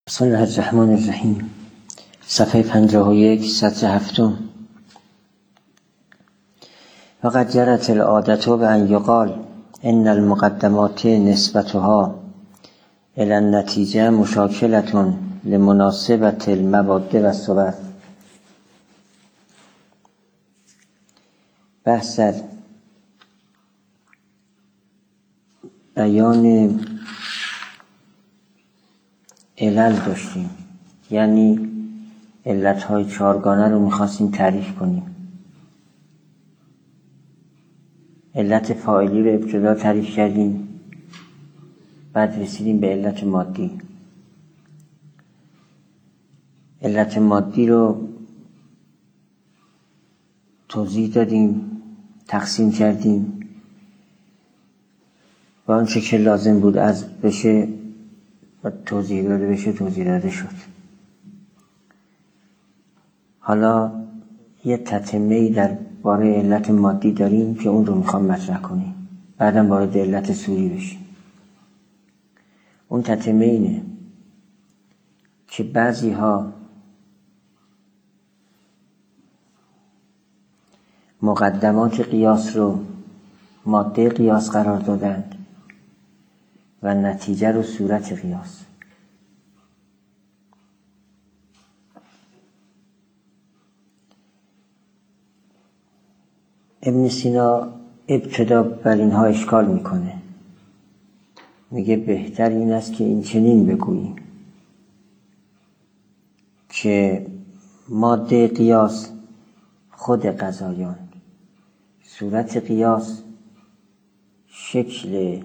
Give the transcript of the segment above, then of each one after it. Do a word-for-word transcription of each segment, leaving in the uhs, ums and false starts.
بسم الله الرحمن الرحیم. صفحه پنجاه و یک، سطر هفتم. وقد جرت العادة بأن يقال ان المقدمات نسبتها الى النتیجه مشاکلة لمناسبة المباد والصور. بحث در بیان علل داشتیم، یعنی علتهای چهارگانه رو میخواستیم تعریف کنیم. علت فاعلی رو ابتدا تعریف کردیم، بعد رسیدیم به علت مادی. علت مادی رو توضیح دادیم، تقسیم کردیم و آنچه که لازم بود از بشه و توضیح داده بشه توضیح داده شد. حالا یه تتمه‌ای در باره علت مادی داریم که اون رو میخوام مطرح کنیم، بعدم وارد علت صوری بشیم. اون تتمه اینه که بعضی ها مقدمات قیاس رو ماده قیاس قرار دادند و نتیجه رو صورت قیاس. ابن سینا ابتدا بر اینها اشکال میکنه، میگه بهتر این است که این چنین بگوییم که ماده قیاس خود قضایان، صورت قیاس شکل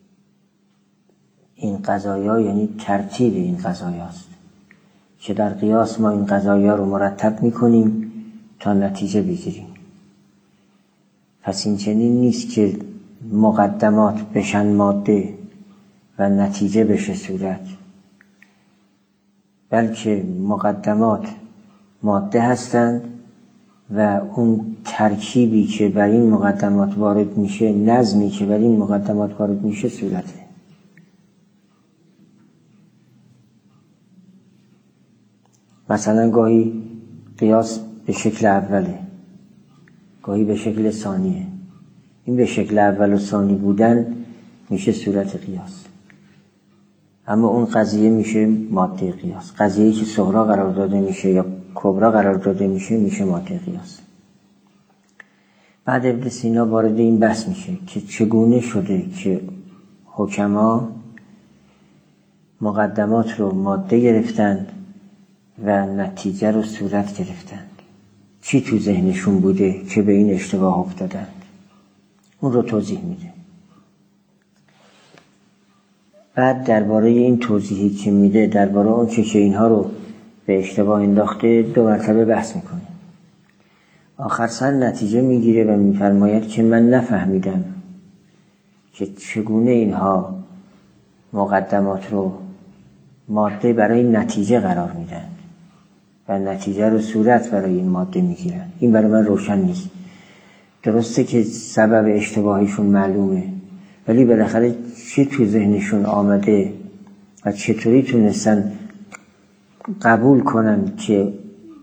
این قضایا، یعنی ترتیب این قضایاست که در قیاس ما این قضایا رو مرتب میکنیم تا نتیجه بگیریم. پس این چنین نیست که مقدمات بشن ماده و نتیجه بشه صورت، بلکه مقدمات ماده هستند و اون ترکیبی که بر این مقدمات وارد میشه، نظمی که بر این مقدمات وارد میشه صورته. مثلا گاهی قیاس به شکل اوله، گاهی به شکل ثانیه. این به شکل اول و ثانی بودن میشه صورت قیاس، اما اون قضیه میشه ماده قیاس. قضیه‌ای که صغرا قرار داده میشه یا کبرا قرار داده میشه میشه ماده قیاس. بعد ابن سینا وارد این بحث میشه که چگونه شده که حکما مقدمات رو ماده گرفتند و نتیجه رو صورت گرفتند. چی تو ذهنشون بوده که به این اشتباه افتادند؟ اون رو توضیح میده. بعد درباره این توضیحی که میده، درباره اون چه که اینها رو به اشتباه انداخته، دو مرتبه بحث میکنه. آخر سر نتیجه میگیره و میفرماید که من نفهمیدم که چگونه اینها مقدمات رو ماده برای نتیجه قرار میدن و نتیجه رو صورت برای این ماده میگیرن. این برای من روشن نیست. درسته که سبب اشتباهشون معلومه، ولی بالاخره چی تو ذهنشون آمده و چطوری تونستن قبول کنن که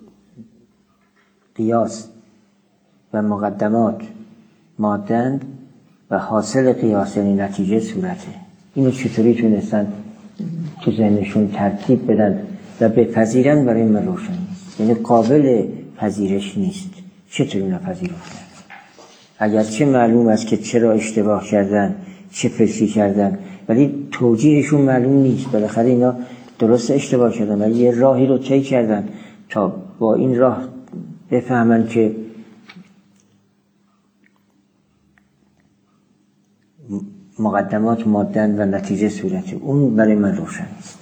قیاس و مقدمات ماده‌اند و حاصل قیاس یعنی نتیجه صورته. اینو چطوری تونستن تو ذهنشون ترتیب بدن و بپذیرن برای من روشن نیست. یعنی قابل پذیرش نیست. چطوری نپذیرفتن؟ اگرچه معلوم است که چرا اشتباه کردن، چه فکری کردن، ولی توجیهشون معلوم نیست. بالاخره اینا درست اشتباه کردن ولی یه راهی رو طی کردن تا با این راه بفهمن که مقدمات ماده‌اند و نتیجه صورته. اون برای من روشن است.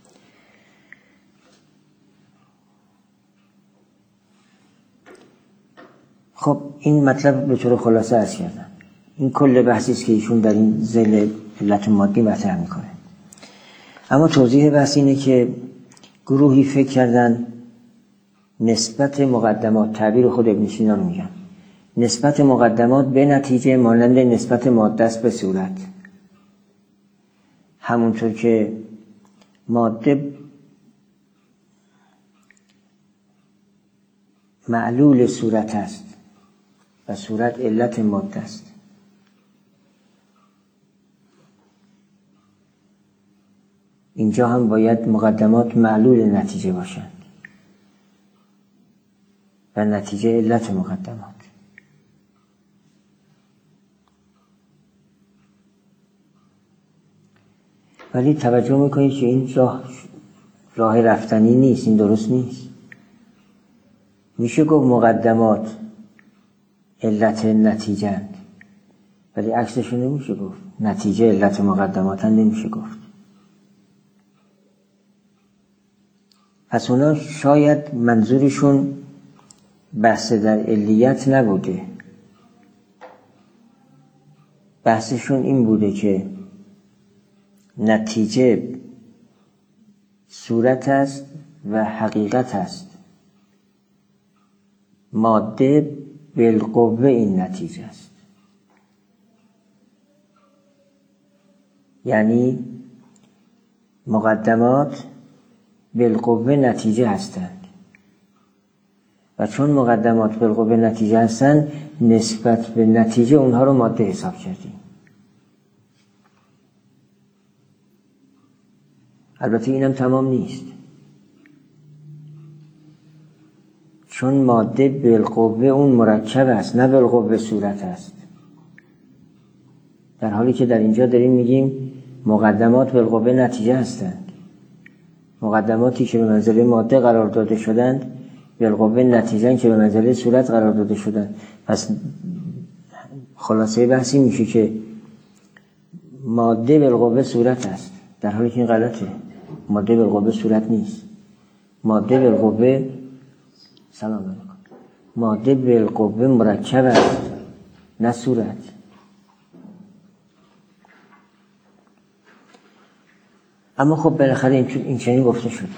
خب این مطلب به طور خلاصه عرض کردم. این کل بحثی است که ایشون در این ذیل علت مادی مطرح میکنه. اما توضیح بحث اینه که گروهی فکر کردن نسبت مقدمات، تعبیر خود ابن سینا رو میگم، نسبت مقدمات به نتیجه مانند نسبت ماده است به صورت. همونطور که ماده معلول صورت است و صورت علت ماده است. اینجا هم باید مقدمات معلول نتیجه باشند و نتیجه علت مقدمات. ولی توجه میکنید که این راه راه رفتنی نیست، این درست نیست. میشه گفت مقدمات علت نتیجه‌اند، ولی عکسشو نمیشه گفت. نتیجه علت مقدمات هم نمیشه گفت. پس اونا شاید منظورشون بحث در علیت نبوده، بحثشون این بوده که نتیجه صورت است و حقیقت است، ماده بالقوه این نتیجه است. یعنی مقدمات بالقوه نتیجه هستند و چون مقدمات بالقوه نتیجه هستند، نسبت به نتیجه اونها رو ماده حساب کردیم. البته اینم تمام نیست، چون ماده بالقوه اون مرکب است، نه بالقوه صورت است. در حالی که در اینجا داریم میگیم مقدمات بالقوه نتیجه هستند. مقدماتی که به منزله ماده قرار داده شدند بالقوه نتیجه که به منزله صورت قرار داده شدند. پس خلاصه بحثی میشه که ماده بالقوه صورت است، در حالی که این غلطه. ماده بالقوه صورت نیست. ماده بالقوه سلام علیکم ماده بالقوه مرکب است، نه صورت. اما خب بالاخره این چنین گفته شد.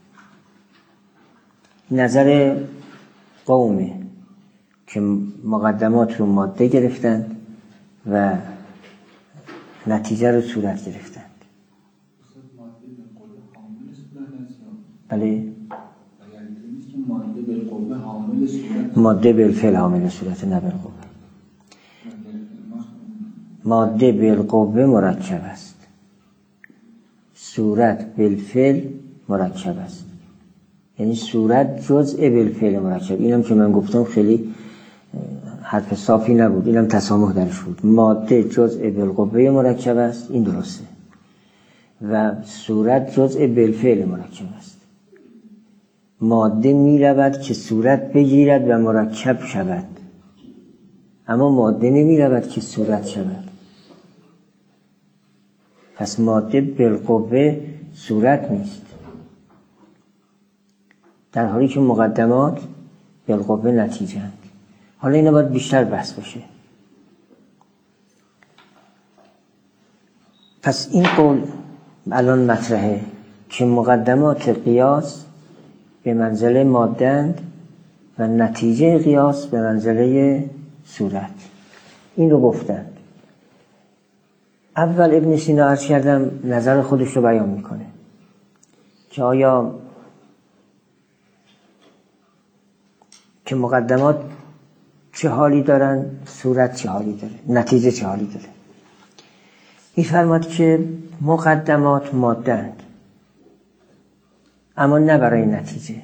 نظر قومه که مقدمات رو ماده گرفتند و نتیجه رو صورت گرفتند. بله، ماده بالفعل حامل صورت، نه بالقوه. ماده بالقوه مرکب است، صورت بالفعل مرکب است. یعنی صورت جزء بالفعل مرکب. اینم که من گفتم خیلی حرف صافی نبود، اینم تسامح درش بود. ماده جزء بالقوه مرکب است، این درسته، و صورت جزء بالفعل مرکب است. ماده می رود که صورت بگیرد و مرکب شود، اما ماده نمی رود که صورت شود. پس ماده بالقوه صورت نیست، در حالی که مقدمات بالقوه نتیجه اند. حالا اینا باید بیشتر بحث بشه. پس این قول الان مطرحه که مقدمات قیاس به منزله ماده اند و نتیجه قیاس به منزله صورت. این رو گفتند. اول ابن سینا عرض کردم نظر خودش رو بیان میکنه که آیا که مقدمات چه حالی دارن، صورت چه حالی داره، نتیجه چه حالی داره. می‌فرماد که مقدمات ماده‌اند، اما نه برای نتیجه،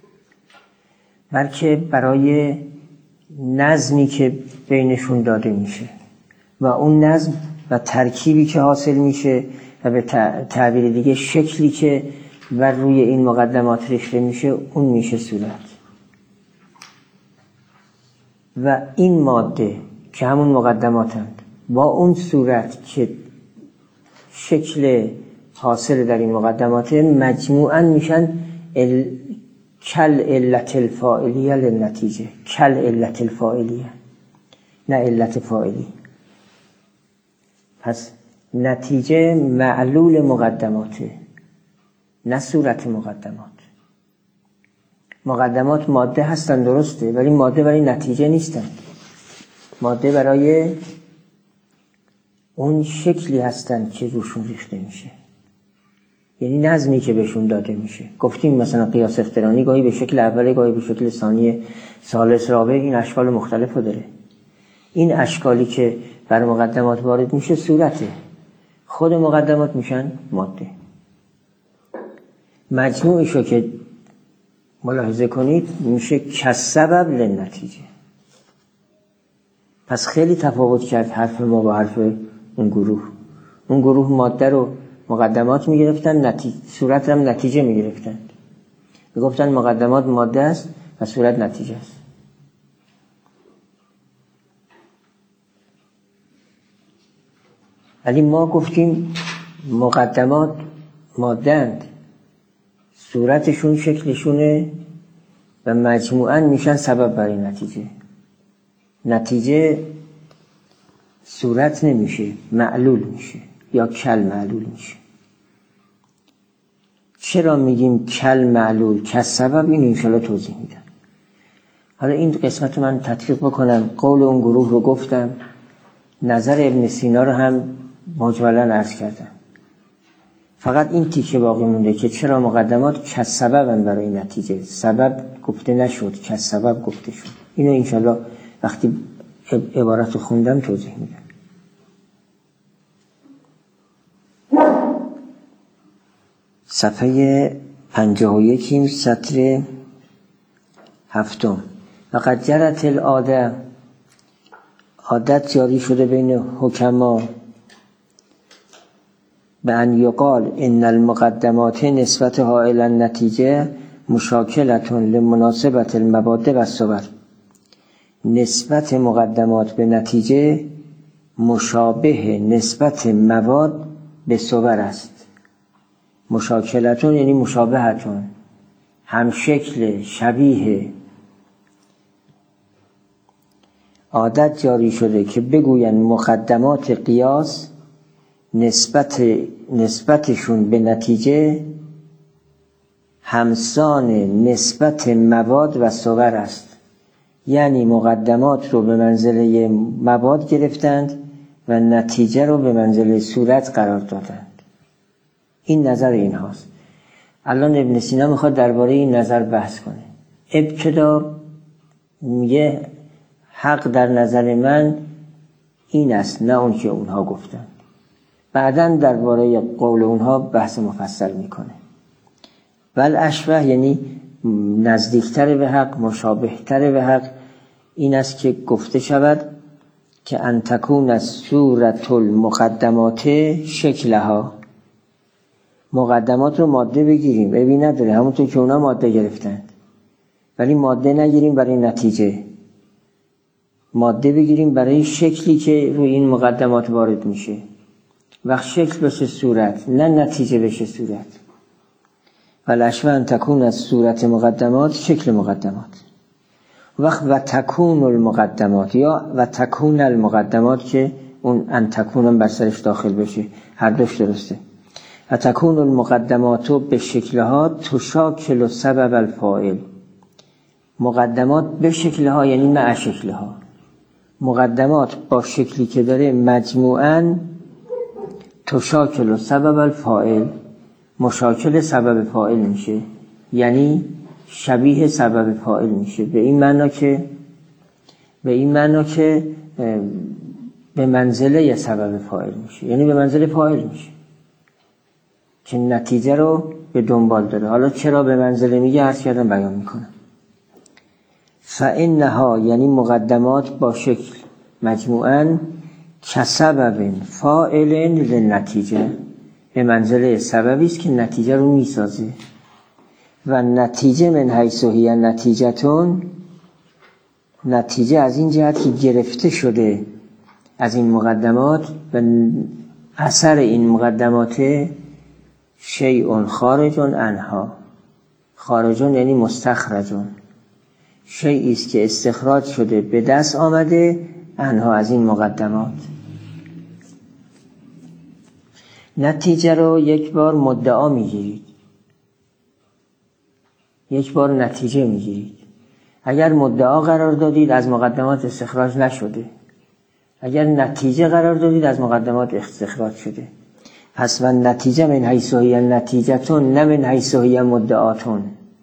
بلکه برای نظمی که بینشون داده میشه و اون نظم و ترکیبی که حاصل میشه و به تعبیر دیگه شکلی که بر روی این مقدمات ریخته میشه، اون میشه صورت. و این ماده که همون مقدماتند با اون صورت که شکل حاصل در این مقدمات مجموعاً میشن ال... کل علت الفاعلیه للنتیجه، کل علت الفاعلیه، نه علت فاعلی. پس نتیجه معلول مقدماته، نه صورت مقدمات. مقدمات ماده هستن درسته، ولی ماده برای نتیجه نیستن. ماده برای اون شکلی هستن که روشون ریخته میشه. یعنی نظمی که بهشون داده میشه. گفتیم مثلا قیاس اقترانی گاهی به شکل اوله، گاهی به شکل ثانی، ثالث، رابع، این اشکال مختلف رو داره. این اشکالی که بر مقدمات وارد میشه صورته، خود مقدمات میشن ماده. مجموعشو که ملاحظه کنید میشه کسبب لنتیجه. پس خیلی تفاوت کرد حرف ما با حرف اون گروه. اون گروه ماده رو مقدمات میگرفتن، نتیجه صورت هم نتیجه میگرفتن. میگفتن مقدمات ماده است و صورت نتیجه است. ولی ما گفتیم مقدمات ماده اند، صورتشون شکلشونه و مجموعاً میشن سبب برای نتیجه. نتیجه صورت نمیشه، معلول میشه یا کل معلول میشه. چرا میگیم کل معلول؟ که سبب این انشاءالله توضیح میدم. حالا این قسمت من تطبیق بکنم. قول اون گروه رو گفتم، نظر ابن سینا رو هم مجملاً عرض کردم. فقط این تیکه باقی مونده که چرا مقدمات که سببن برای نتیجه. سبب گفته نشد، که سبب گفته شد. اینو انشاءالله وقتی عبارت رو خوندم توضیح میدم. صفحه پنجاه و یکیم سطر هفتم. وقد جرت العاده، عادت جاری شده بین حکما، به ان یقال ان المقدمات نسبتها الی النتیجه مشاکلة لمناسبت المبادئ و الصور. نسبت مقدمات به نتیجه مشابه نسبت مواد به صور است. مشاکلتون یعنی مشابهتون، هم شکل، شبیه. عادت جاری شده که بگوین مقدمات قیاس نسبت نسبتشون به نتیجه همسان نسبت مواد و صور است. یعنی مقدمات رو به منزله مواد گرفتند و نتیجه رو به منزله صورت قرار دادند. این نظر این هاست. الان ابن سینا میخواد درباره این نظر بحث کنه. ابتدا میگه حق در نظر من این است، نه اون که اونها گفتن. بعداً درباره قول اونها بحث مفصل میکنه. ول اشبه یعنی نزدیکتر به حق، مشابهتر به حق این است که گفته شود که ان تکون از صورت المقدمات شکلها. مقدمات رو ماده بگیریم، عیبی نداره، همونطور که اونا ماده گرفتند، ولی ماده نگیریم برای نتیجه، ماده بگیریم برای شکلی که روی این مقدمات وارد میشه. وقت شکل بشه صورت، نه نتیجه بشه صورت. والاشبه ان تکون از صورت مقدمات شکل مقدمات. وقت و تکون المقدمات یا و تکون المقدمات که اون ان تکون هم بر سرش داخل بشه، هر دوش درسته. و تکون المقدمات به شکلها تشاکل سبب الفاعل. مقدمات به شکلها یعنی مع شکلها. مقدمات با شکلی که داره مجموعاً تشاکل سبب الفاعل، مشاکل سبب فاعل میشه، یعنی شبیه سبب فاعل میشه. به این معنا که به این معنا که به منزله سبب فاعل میشه، یعنی به منزله فاعل میشه که نتیجه رو به دنبال داره. حالا چرا به منزله میگه عرض کردم بیان میکنم. فانها یعنی مقدمات با شکل مجموعاً کسبب فاعل للنتیجه، به منزله سببی است که نتیجه رو میسازه. و نتیجه من حیث هی نتیجتون، نتیجه از این جهت که گرفته شده از این مقدمات و اثر این مقدمات شیء خارج عنها. خارجون یعنی مستخرجون، شیئی است که استخراج شده، به دست آمده عنها از این مقدمات. نتیجه رو یک بار مدعا میگیرید، یک بار نتیجه میگیرید. اگر مدعا قرار دادید از مقدمات استخراج نشده، اگر نتیجه قرار دادید از مقدمات استخراج شده. پس و نتیجه من حیث هی نتیجتون نه من حیث هی مدعاتون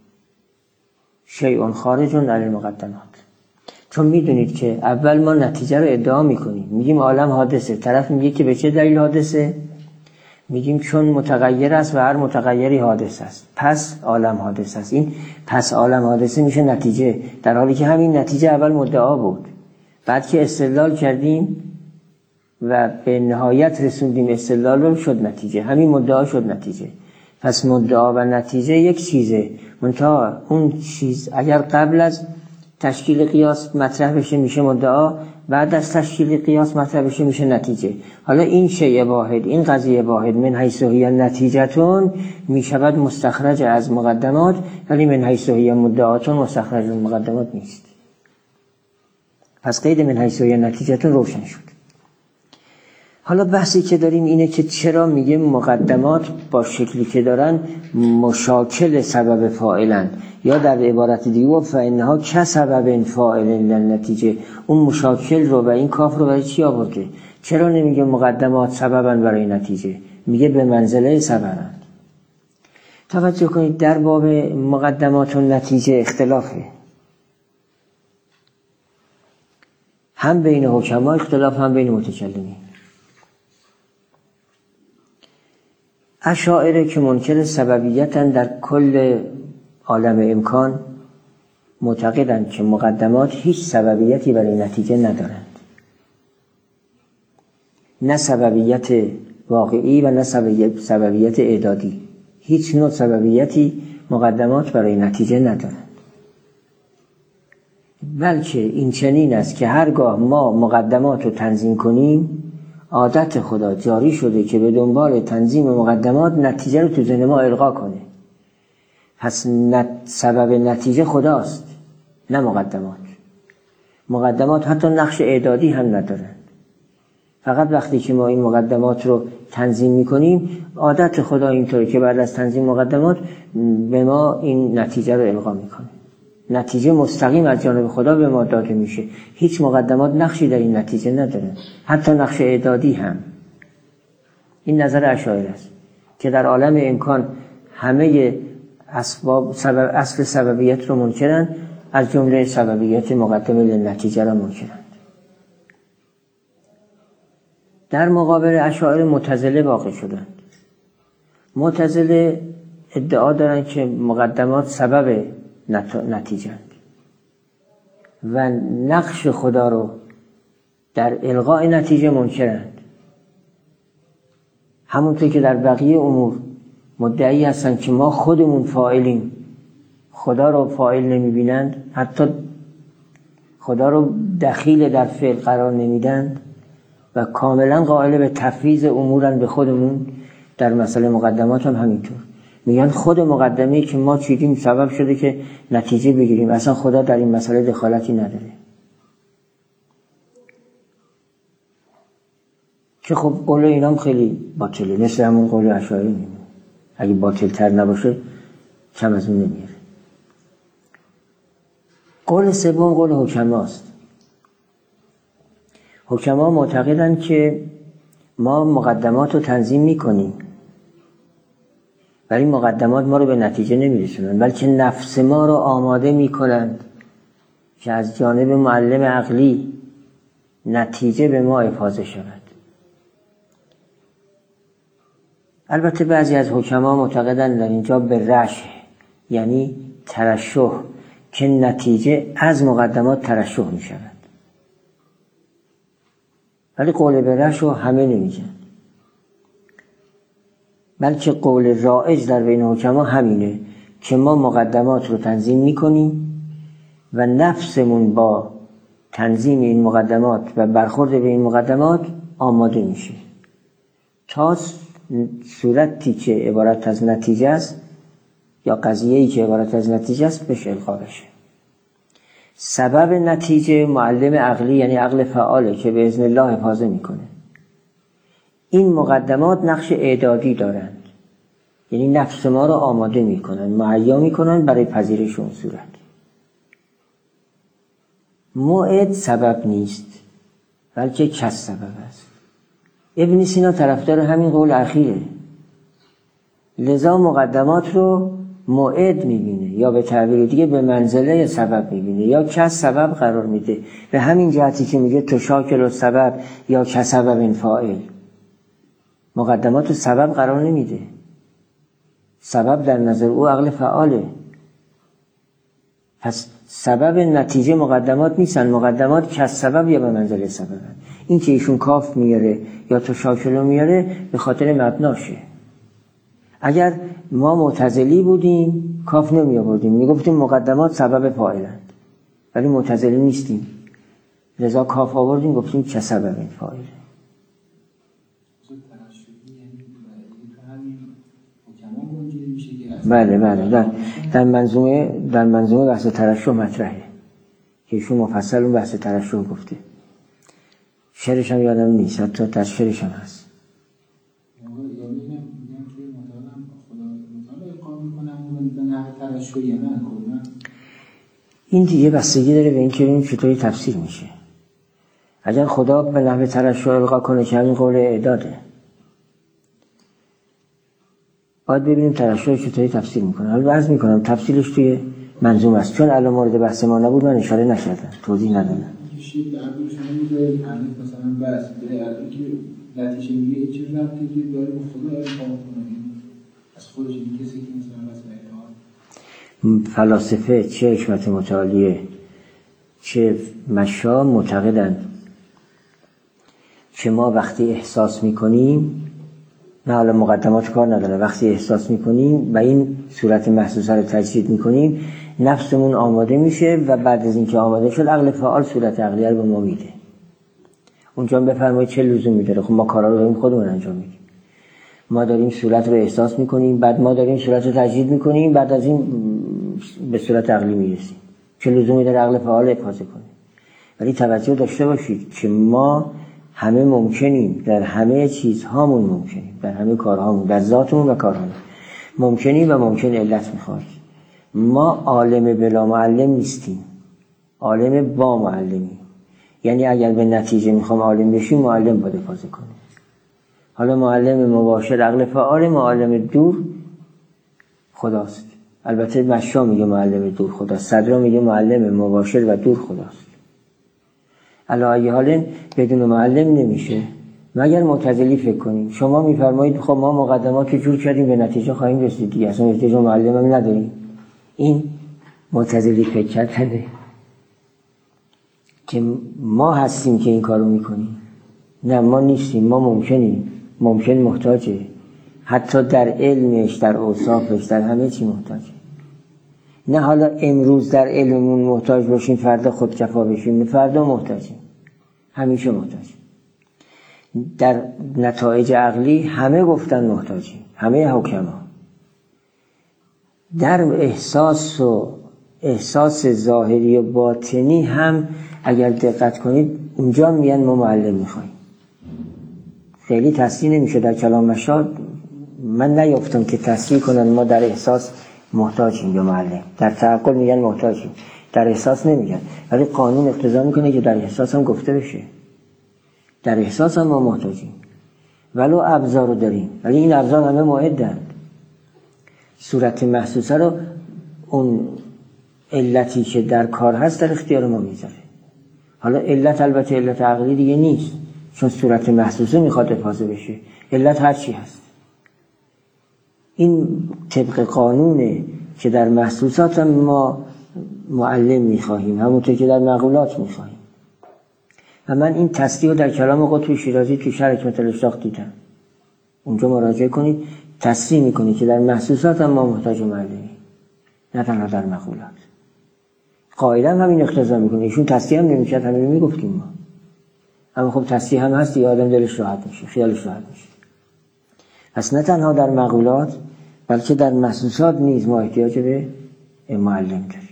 شیء خارج عن المقدمات. چون میدونید که اول ما نتیجه رو ادعا میکنیم، میگیم عالم حادثه، طرف میگه که به چه دلیل حادثه؟ میگیم چون متغیر است و هر متغیری حادث است، پس عالم حادث است. این پس عالم حادثه میشه نتیجه، در حالی که همین نتیجه اول مدعا بود. بعد که استدلال کردیم و به نهایت رسوندیم استدلال رو، شد نتیجه، همین مدعا شد نتیجه. پس مدعا و نتیجه یک چیزه، منتها اون چیز اگر قبل از تشکیل قیاس مطرح بشه میشه مدعا، بعد از تشکیل قیاس مطرح بشه میشه نتیجه. حالا این شیء واحد، این قضیه واحد من حیث هی نتیجتون میشود مستخرج از مقدمات، ولی من حیث هی مدعاتون مستخرج از مقدمات نیست. پس قید من حیث هی نتیجتون روشن شد. حالا بحثی که داریم اینه که چرا میگه مقدمات با شکلی که دارن مشاکل سبب فاعلن، یا در عبارت دیگه و فانها کسبب فاعل للنتیجه. اون مشاکل رو و این کاف رو برای چی آورده؟ چرا نمیگه مقدمات سببن برای نتیجه؟ میگه به منزله سببن. توجه کنید در باب مقدمات و نتیجه اختلافه، هم بین حکما اختلاف، هم بین متکلمین. اشاعره که منکر سببیتن در کل عالم امکان معتقدند که مقدمات هیچ سببیتی برای نتیجه ندارند، نه سببیت واقعی و نه سببیت اعدادی. هیچ نوع سببیتی مقدمات برای نتیجه ندارند، بلکه این چنین است که هرگاه ما مقدمات رو تنظیم کنیم، عادت خدا جاری شده که به دنبال تنظیم مقدمات نتیجه رو تو ذهن ما القا کنه. پس نت... سبب نتیجه خداست، نه مقدمات. مقدمات حتی نقش اعدادی هم ندارند. فقط وقتی که ما این مقدمات رو تنظیم میکنیم، عادت خدا اینطوره که بعد از تنظیم مقدمات به ما این نتیجه رو القا میکنه. نتیجه مستقیم از جانب خدا به ما داده میشه. هیچ مقدمات نقشی در این نتیجه نداره، حتی نقش اعدادی هم. این نظر اشاعره است که در عالم امکان همه اسباب سبب اصل سببیت رو منکرن، از جمله سببیت مقدمه لنتیجه را منکرن. در مقابل اشاعره معتزله واقع شدند. معتزله ادعا دارن که مقدمات سبب نتیجه و نقش خدا رو در الغاء نتیجه منکرند. همونطور که در بقیه امور مدعی هستند که ما خودمون فاعلیم، خدا رو فاعل نمیبینند، حتی خدا رو دخیل در فعل قرار نمیدند و کاملا قائل به تفویض امورن به خودمون. در مسئله مقدمات هم همینطور میگن خود مقدمه‌ای که ما چیدیم سبب شده که نتیجه بگیریم، اصلا خدا در این مسئله دخالتی نداره. که خب قول اینام خیلی باطله، مثل همون قول اشاعره میمونه. اگه باطل تر نباشه کم از اون نمیاره. قول سوم قول حکماست. حکما معتقدن که ما مقدمات رو تنظیم میکنیم، ولی مقدمات ما رو به نتیجه نمیرسونن، بلکه نفس ما رو آماده میکنند که از جانب معلم عقلی نتیجه به ما افاضه شود. البته بعضی از حکما معتقدن در اینجا به رشح، یعنی ترشح، که نتیجه از مقدمات ترشح می شود. ولی قول به رشح همه نمیگن، بلکه قول رایج در بین حکما همینه که ما مقدمات رو تنظیم میکنیم و نفسمون با تنظیم این مقدمات و برخورد به این مقدمات آماده میشه تا صورتی که عبارت از نتیجه است یا قضیه‌ای که عبارت از نتیجه است بهش القا بشه. سبب نتیجه معلم عقلی، یعنی عقل فعاله که به اذن الله حفاظه میکنه. این مقدمات نقش اعدادی دارند، یعنی نفس ما رو آماده میکنن، مهیا میکنن برای پذیرش اون صورت. موعد سبب نیست، بلکه کس سبب است. ابن سینا طرفدار همین قول اخیره، لذا مقدمات رو موعد میبینه یا به تعبیر دیگه به منزله سبب میبینه یا که سبب قرار میده. به همین جهتی که میگه تشاکل و سبب یا که سبب فاعل، مقدمات رو سبب قرار نمیده. سبب در نظر او عقل فعاله، پس سبب نتیجه مقدمات نیستن، مقدمات که سبب یا به منزله سبب. این که ایشون کاف میاره یا تشاکل میاره به خاطر مبناشه. اگر ما معتزلی بودیم کاف نمی آوردیم، میگفتیم مقدمات سبب فاعلند، ولی معتزلی نیستیم لذا کاف آوردیم گفتیم چه سبب این فاعله. بله بله در, در منظومه در منظومه بحث ترشح مطرحه که ایشون مفصل اون بحث ترشح گفته. شعرش هم یادم نیست، حتی در شعرش هم هست. این دیگه بستگی داره به این که این چطوری تفسیر میشه. اگر خدا به نحو ترشح القا کنه که همین قول اعداده، باید ببینیم ترشح چطوری تفسیر میکنه. حالا عرض میکنم تفسیرش توی منظومه است، چون الان مورد بحث ما نبود من اشاره نکردم، توضیح ندادم. شید در دوشون میده تعریف مثلا بس به که لطیشه میگه این چیز رفته که داره به خدا القا کنه، از خودش این کسی که مثلا بس به فلاسفه چه حکمت متعالیه چه مشا معتقدند که ما وقتی احساس میکنیم، نه حالا مقدمات کار نداره، وقتی احساس میکنیم و این صورت محسوسه رو تجدید میکنیم نفسمون آماده میشه و بعد از اینکه آماده شد عقل فعال صورت عقلیه رو به ما میده. اونجا بفرمایید چه لزومی داره؟ خب ما کارا رو داریم خودمون انجام میدیم، ما داریم صورت رو احساس میکنیم، بعد ما داریم صورت رو تجدید میکنیم، بعد از این به صورت عقلی میرسیم. چه لزومی داره عقل فعال افاضه کنه؟ ولی توجه داشته باشید که ما همه ممکنیم، در همه چیزهامون ممکنیم، در همه کارهامون، در ذاتمون و کارهامون ممکنیم و ممکن علت میخواد. ما عالم بلا معلم نیستیم، عالم با معلمی. یعنی اگر به نتیجه میخوام عالم بشیم معلم باید افاضه کنه. حالا معلم مباشر عقل فعال، معلم دور خداست. البته مشا میگه معلم دور خداست، صدرا میگه معلم مباشر و دور خداست. علی حال بدون معلم نمیشه مگر معتزلی فکر کنیم. شما میفرمایید خب ما مقدمات که جور کردیم به نتیجه خواهیم رسید دیگه، اصلا نتیجه معلم هم نداریم. این معتزلی فکر کردنه که ما هستیم که این کارو میکنیم. نه ما نیستیم، ما ممکنیم، ممکن محتاجه، حتی در علمش، در اوصافش، در همه چی محتاجه. نه حالا امروز در علممون محتاج باشیم فردا خودکفا بشیم، فردا محتاجیم، همیشه محتاجیم. در نتایج عقلی همه گفتن محتاجیم، همه حکما. در احساس و احساس ظاهری و باطنی هم اگر دقت کنید اونجا میگن ما معلم میخوایم. خیلی تصریح نمیشه در کلام مشاد، من نیافتم که تصریح کنن ما در احساس محتاجیم یا معلم. در تعقل میگن محتاجیم، در احساس نمیگن، ولی قانون اقتضا میکنه که در احساس هم گفته بشه. در احساس هم ما محتاجیم ولو ابزار رو داریم، ولی این ابزار همه معدند. صورت محسوسه رو اون علتی که در کار هست در اختیار ما میذاره. حالا علت البته علت عقلی دیگه نیست، چون صورت محسوسه میخواد افاضه بشه، علت هر چی هست. این طبق قانونه که در محسوسات هم ما معلم میخواهیم، همونطور که در مقولات میخواهیم. و من این تصدیق در کلام قطب شیرازی تو شرح حکمت الاشراق دیدم. اونجا مراجعه کنید، تصریح میکنید که در محسوسات هم ما محتاج معلمی، نه تنها در مقولات. قاعده همین اقتضا میکنه. ایشون تصریح هم نمیکرد، همین میگفتیم ما. اما خب تصریح هم هست، یه آدم دلش راحت میشه، خیالش راحت میشه. پس نه تنها در مقولات بلکه در محسوسات نیز ما احتیاج به معلم داریم.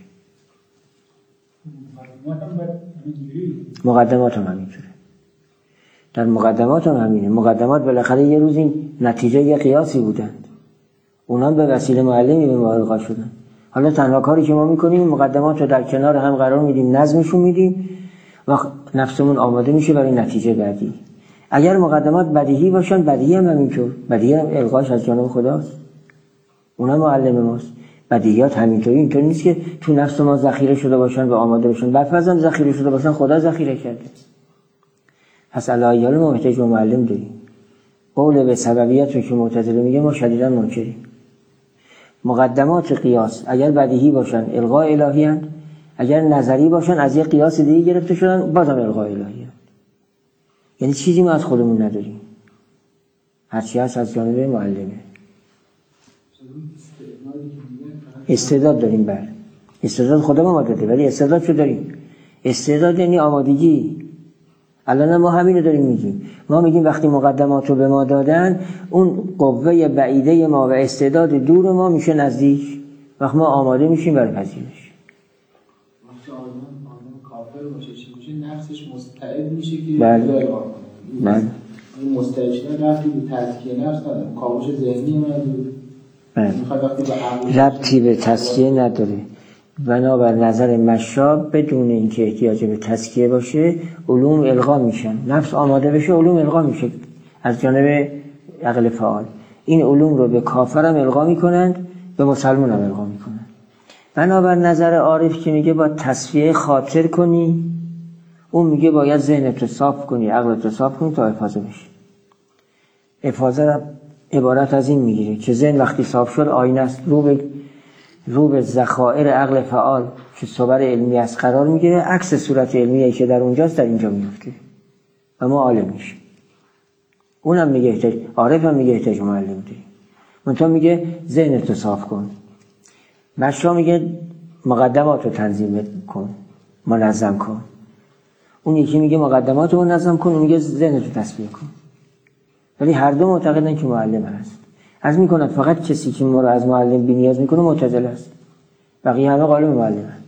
مقدمات هم همینطوره. در مقدمات هم همینه. مقدمات بالاخره یه روز این نتیجه یه قیاسی بودند، اونا به وسیله معلمی به ما القا شدن. حالا تنها کاری که ما میکنیم مقدمات رو در کنار هم قرار میدیم، نظمشون میدیم و نفسمون آماده میشه برای نتیجه بعدی. اگر مقدمات بدیهی باشن، بدیهی هم همینطور، بدیهی هم القاش از جانب خداست، اونم معلم ماست. بدیهیات همینطوری، اینطور نیست که تو نفس ما ذخیره شده باشن و آماده باشن، بعد فرضاً ذخیره شده باشن، خدا ذخیره کرده. پس علایال ما محتاج به معلم داریم. قول به سببیت رو که معتزله میگه ما شدیداً منکریم. مقدمات قیاس اگر بدیهی باشن الغای الهی هستند، اگر نظری باشن از یک قیاس دیگه گرفته شدن بازم الغای الهی هستند. یعنی چیزی ما از خودمون نداریم، هرچی هست از جانب معلمه. استعداد داریم، بله استعداد خدا ما داده، ولی استعداد چو داریم؟ استعداد یعنی آمادگی. الان ما همینو داریم میگیم، ما میگیم وقتی مقدمات رو به ما دادن، اون قوه بعیده ما و استعداد دور ما میشه نزدیک، وقت ما آماده میشیم برای پذیرش. وقتی آدم آدم کافر باشه چی میشه؟ نفسش مستعد میشه که بله بله این مستعد شدن ربطی به تزکیه نفس نداره، کاوش ذهنی نداره، بله ربطی به تزکیه نداره. بنابر نظر مشاب بدون اینکه احتیاج به تزکیه باشه علوم الغا میشن، نفس آماده بشه علوم الغا میشه از جانب عقل فعال. این علوم رو به کافرم الغا میکنند، به مسلمان هم الغا میکنند. بنابر نظر عارف که میگه باید تصفیه خاطر کنی، اون میگه باید ذهنت رو صاف کنی، عقلت رو صاف کنی تا افاضه بشی. افاضه عبارت از این میگیره که ذهن وقتی صاف شد آینه است، رو به رو به ذخایر عقل فعال که صور علمی است قرار میگیره، عکس صورت علمیه که در اونجاست در اینجا میفته و ما عالم میشه. اونم میگه احتیاج، عارف هم میگه احتیاج معلم داری. منتها میگه ذهنت رو صاف کن. مشا میگه مقدمات رو تنظیم کن، منظم کن. اون یکی میگه مقدمات رو منظم کن، اون میگه ذهنت رو تصفیه کن. ولی هر دو معتقدن که معلم هست. از میکنند فقط کسی که ما رو از معلم بی نیاز میکنه معتزله است، بقیه همه قالب معلم هست.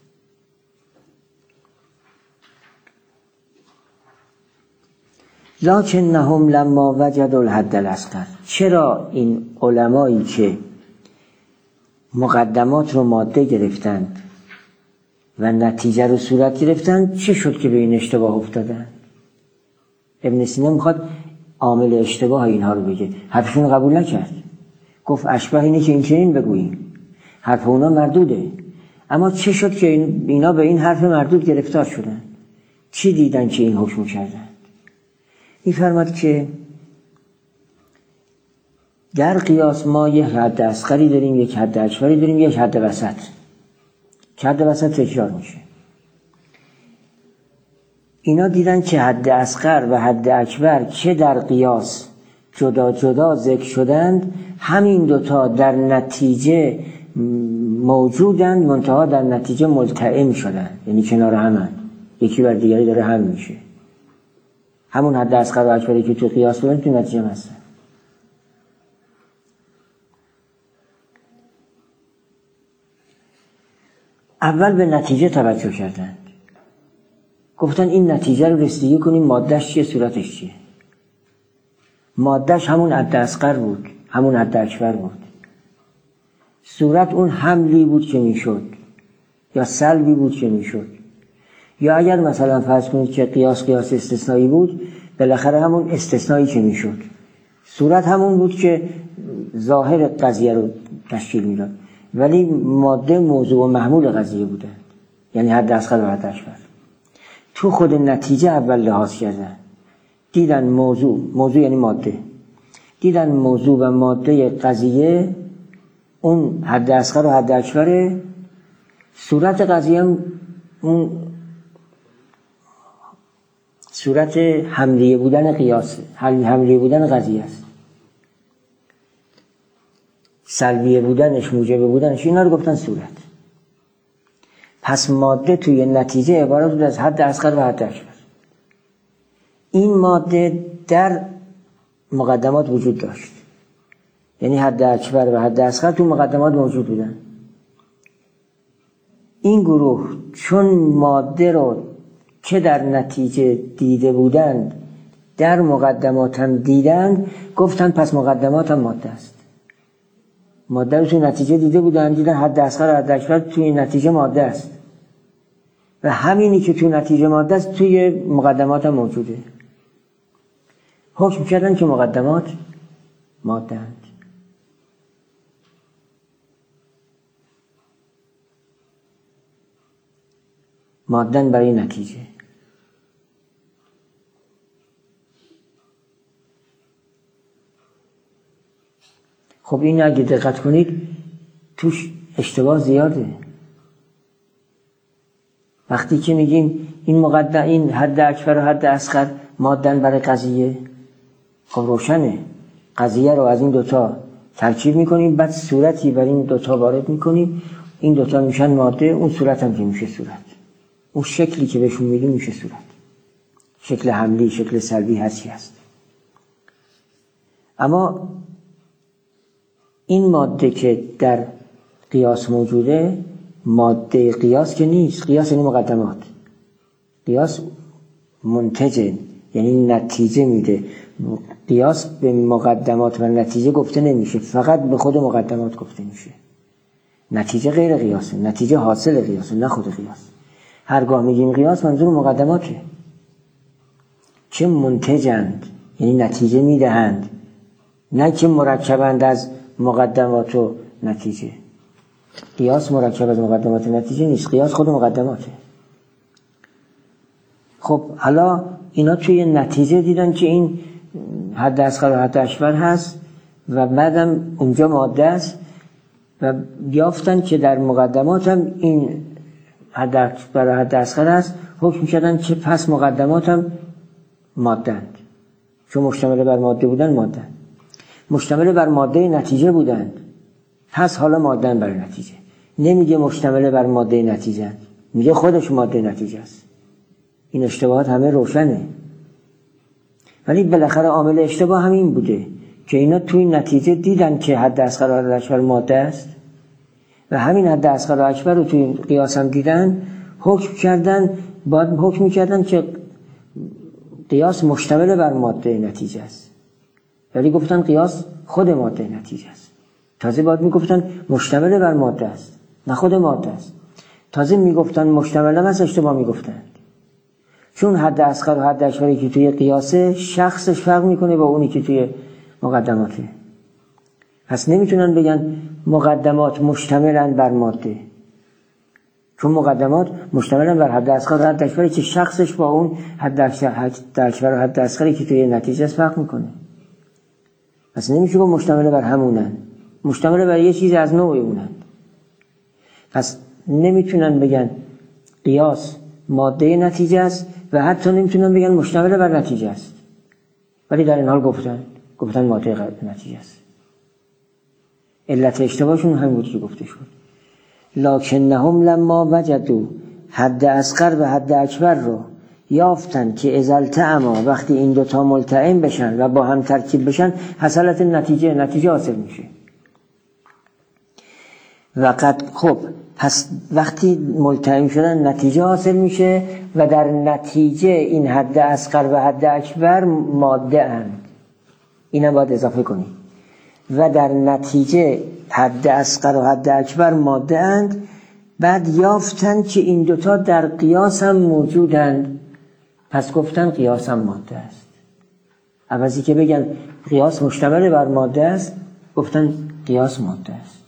لکنهم لما وجدوا الحد الاصغر. چرا این علمایی که مقدمات رو ماده گرفتند و نتیجه رو صورت گرفتند، چه شد که به این اشتباه افتادن؟ ابن سینا میخواد عامل اشتباه اینها رو بگه. حرفشون قبول نکرد، گفت اشبه اینه که این چنین بگوییم، حرف اونا مردوده. اما چه شد که اینا به این حرف مردود گرفتار شدن؟ چی دیدن که این حکم کردن؟ می‌فرماد که در قیاس ما یک حد اصغری داریم، یک حد اکبری داریم، یک حد وسط. که حد وسط تکرار میشه. اینا دیدن که حد اصغر و حد اکبر که در قیاس جدا جدا ذکر شدند، همین دوتا در نتیجه موجودند، منتها در نتیجه ملتئم شدند، یعنی کنار همند، یکی بر دیگری داره هم میشه. همون حد اصغر و اکبری که تو قیاس بودن تو نتیجه هستن. اول به نتیجه توجه کردند، گفتن این نتیجه رو رسیدگی کنیم، مادهش چیه، صورتش چیه. مادهش همون حد اصغر بود، همون حد اکبر بود. صورت اون حملی بود که میشد یا سلبی بود که میشد. یا اگر مثلا فرض کنید که قیاس قیاس استثنایی بود، بالاخره همون استثنایی که میشد. صورت همون بود که ظاهر قضیه رو تشکیل میداد، ولی ماده موضوع و محمول قضیه بوده، یعنی حد اصغر و حد اکبر. تو خود نتیجه اول لحاظ کردن، دیدن موضوع، موضوع یعنی ماده، دیدن موضوع و ماده قضیه اون حد اصغر و حد اکبره، صورت قضیه هم اون صورت حملیه بودن قیاس، حملیه بودن قضیه است، سلبیه بودنش، موجبه بودنش، اینا رو گفتن صورت. پس ماده توی نتیجه عبارت بود از حد اصغر و حد اکبر. این ماده در مقدمات وجود داشت، یعنی حد اکبر و حد اصغر تو مقدمات موجود بودن. این گروه چون ماده رو که در نتیجه دیده بودند در مقدمات هم دیدند، گفتن پس مقدمات هم ماده است. ماده رو توی نتیجه دیده بودند، دیدن حد اصغر و حد اکبر توی نتیجه ماده است و همینی که توی نتیجه ماده است توی مقدمات هم موجوده. حکم کردن که مقدمات ماده‌اند. مادن برای نتیجه. خب این اگه دقت کنید توش اشتباه زیاده. وقتی که میگیم این مقدم این حد اکبر و حد اصغر مادن برای قضیه، خب روشنه قضیه رو از این دوتا ترکیب میکنیم، بعد صورتی بر این دوتا وارد میکنیم، این دوتا میشن ماده، اون صورت هم که میشه صورت، اون شکلی که بهشون میدیم میشه صورت، شکل حملی، شکل سلبی، هر چی هست. اما این ماده که در قیاس موجوده ماده قیاس که نیست. قیاس یعنی مقدمات، قیاس منتجه یعنی نتیجه میده. قیاس به مقدمات و نتیجه گفته نمیشه، فقط به خود مقدمات گفته میشه. نتیجه غیر قیاسه، نتیجه حاصل قیاسه نه خود قیاس. هرگاه میگیم قیاس منظور مقدماته که منتجند یعنی نتیجه میدهند، نه که مرکبند از مقدمات و نتیجه. قیاس مرکب از مقدمات و نتیجه نیست، قیاس خود مقدماته. خب حالا اینا توی نتیجه دیدن که این حد اصغر و حد اکبر هست و بعدم اونجا ماده است و یافتن که در مقدمات هم این حد اکبر و حد اصغر هست، حکم کردن که پس مقدمات هم ماده‌اند، چون مشتمل بر ماده بودن ماده، مشتمل بر ماده نتیجه بودند، پس حالا ماده بر نتیجه. نمیگه مشتمل بر ماده نتیجه، میگه خودش ماده نتیجه است. این اشتباهات همه روشنه، ولی بالاخره عامل اشتباه همین بوده که اینا توی نتیجه دیدن که حد اصغر و حد اکبر ماده است و همین حد اصغر و اکبر رو توی قیاس هم دیدن، حکم کردن، باید حکم کردن که قیاس مشتمل بر ماده نتیجه است، ولی گفتن قیاس خود ماده نتیجه است. تازه باید میگفتن مشتمل بر ماده است نه خود ماده است. تازه میگفتن مشتمل هم از اشتباه میگفتن، چون حد اصغر و حد اکبری که توی قیاسه شخصش فرق میکنه با اونی که توی مقدماته. پس نمیتونن بگن مقدمات مشتملن بر ماده، چون مقدمات مشتملن بر حد اصغر و حد اکبری که شخصش با اون حد اکبر و حد اصغری که توی نتیجه فرق میکنه. پس نمیشه گفت مشتمل بر همونن، مشتمل بر یه چیز از نوع اونن. پس نمیتونن بگن قیاس ماده نتیجه است و حتی نمیتونن بگن مشتمل بر نتیجه است، ولی در این حال گفتن گفتن ماده نتیجه است. علت اشتباهشون همین بود که گفته شد. لکنهم لما وجدوا حد اصغر و حد اکبر رو یافتن که اذا التئما، وقتی این دوتا ملتئم بشن و با هم ترکیب بشن حصلت نتیجه، نتیجه حاصل میشه. وقت خب پس وقتی ملتئم شدن نتیجه حاصل میشه و در نتیجه این حد اصغر و حد اکبر ماده اند. اینم باید اضافه کنیم. و در نتیجه حد اصغر و حد اکبر ماده اند. بعد یافتن که این دوتا در قیاس هم موجودند، پس گفتن قیاس هم ماده است. عوضی که بگن قیاس مشتمل بر ماده است، گفتن قیاس ماده است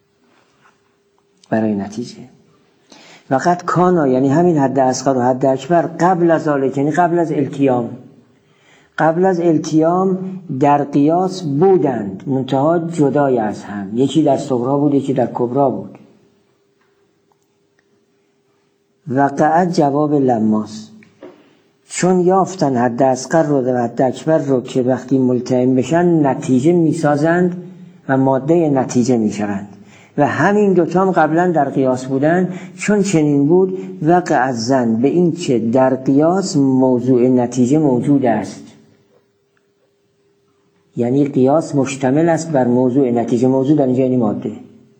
برای نتیجه. وقت کانا یعنی همین حد اصغر و حد اکبر قبل از ذالک، یعنی قبل از التیام، قبل از التیام در قیاس بودند، منتها جدای از هم، یکی در صغرا بود یکی در کبرا بود. وقعت جواب لماس، چون یافتن حد اصغر رو و حد اکبر رو که وقتی ملتئم بشن نتیجه میسازند و ماده نتیجه میشوند و همین دوتا هم قبلا در قیاس بودن. چون چنین بود وقع الظن به این که در قیاس موضوع نتیجه موجود است، یعنی قیاس مشتمل است بر موضوع نتیجه. موضوع در اینجا یعنی ماده.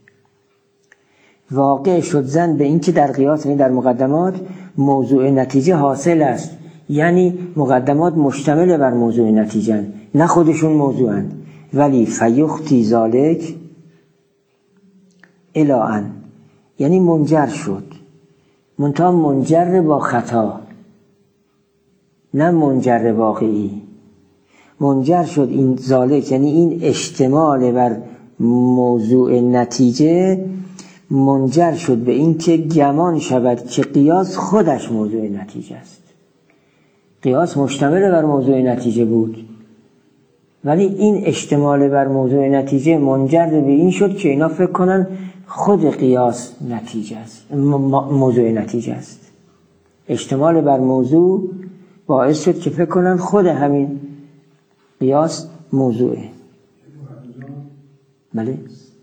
واقع شد ظن به این که در قیاس یعنی در مقدمات موضوع نتیجه حاصل است، یعنی مقدمات مشتمل بر موضوع نتیجه نه خودشون موضوعند. ولی فیختی ذالک الاان یعنی منجر شد، منتها منجر با خطا نه منجر واقعی. منجر شد این ذالک، یعنی این اشتمال بر موضوع نتیجه منجر شد به این که گمان شود که قیاس خودش موضوع نتیجه است. قیاس مشتمل بر موضوع نتیجه بود، ولی این اشتمال بر موضوع نتیجه منجر به این شد که اینا فکر کنن خود قیاس نتیجه است، موضوع نتیجه است. اشتمال بر موضوع باعث شد که فکر کنن خود همین قیاس موضوعه. بله؟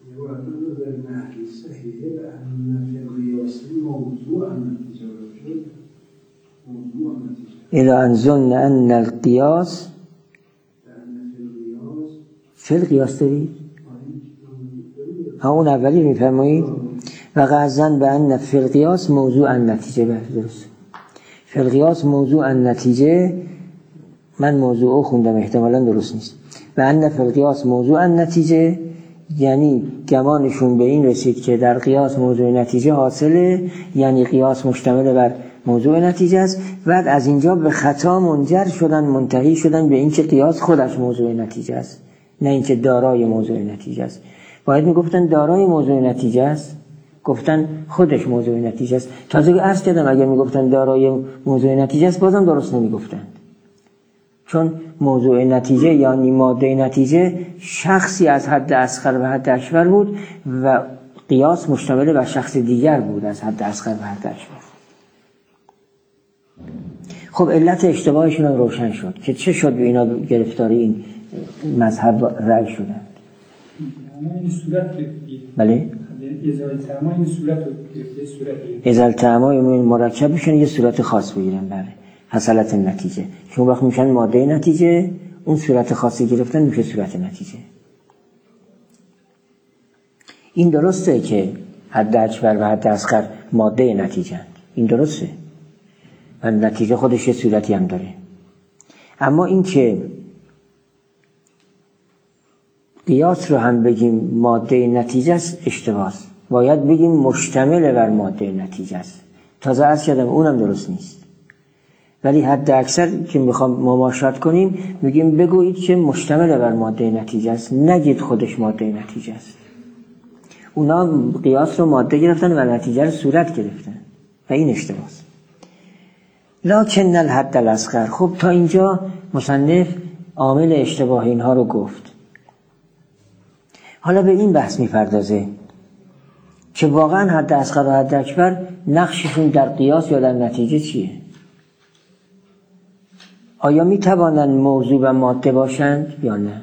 إلى أن ظن أن القياس فی القیاس دارید؟ اون اولی میفرمایید و قضا به ان فی القیاس موضوع النتیجه. درست، فی القیاس موضوع النتیجه، من موضوع خوندم احتمالا درست نیست. و ان فی القیاس موضوع النتیجه یعنی گمانشون به این رسید که در قیاس موضوع نتیجه حاصله، یعنی قیاس مشتمل بر موضوع نتیجه است. بعد از اینجا به خطا منجر شدن، منتهی شدن به این که قیاس خودش موضوع نتیجه است، نه اینکه دارای موضوع نتیجه است. باید میگفتن دارای موضوع نتیجه است، گفتن خودش موضوع نتیجه است. تازه عرض کردم اگر میگفتن دارای موضوع نتیجه است بازم درست نمیگفتند، چون موضوع نتیجه یعنی ماده نتیجه شخصی از حد اصغر و حد اکبر بود و قیاس مشتمل بر شخص دیگر بود از حد اصغر و حد اکبر. خب علت اشتباهشون هم روشن شد که چه شد به اینا گرفتاری این مذهب رأی شدن. این صورت گرفتید. بله؟ ازال تعما این صورت رو گرفته، صورت ازال تعما مرکب میشن یه صورت خاص بگیرن. بله، حصلت نتیجه که اون وقت میشن ماده نتیجه، اون صورت خاصی گرفتن میشه صورت نتیجه. این درسته که حد اکبر و حد اصغر ماده نتیجه، این درسته و نتیجه خودش یه صورتی هم داره. اما این که قیاس رو هم بگیم ماده نتیجه است اشتباه است. باید بگیم مشتمل بر ماده نتیجه است. تازه عرض کردم اونم درست نیست، ولی حد اکثر که میخوام مماشات کنیم میگیم بگویید که مشتمل بر ماده نتیجه است، نگید خودش ماده نتیجه است. اونا قیاس رو ماده گرفتن و نتیجه رو صورت گرفتن و این اشتباه است. لکن الحد الاصغر. خب تا اینجا مصنف عامل اشتباه اینها رو گفت. حالا به این بحث میپردازه که واقعا حد اصغر و حد اکبر نقششون در قیاس یا در نتیجه چیه؟ آیا میتوانند موضوع و ماده باشند یا نه؟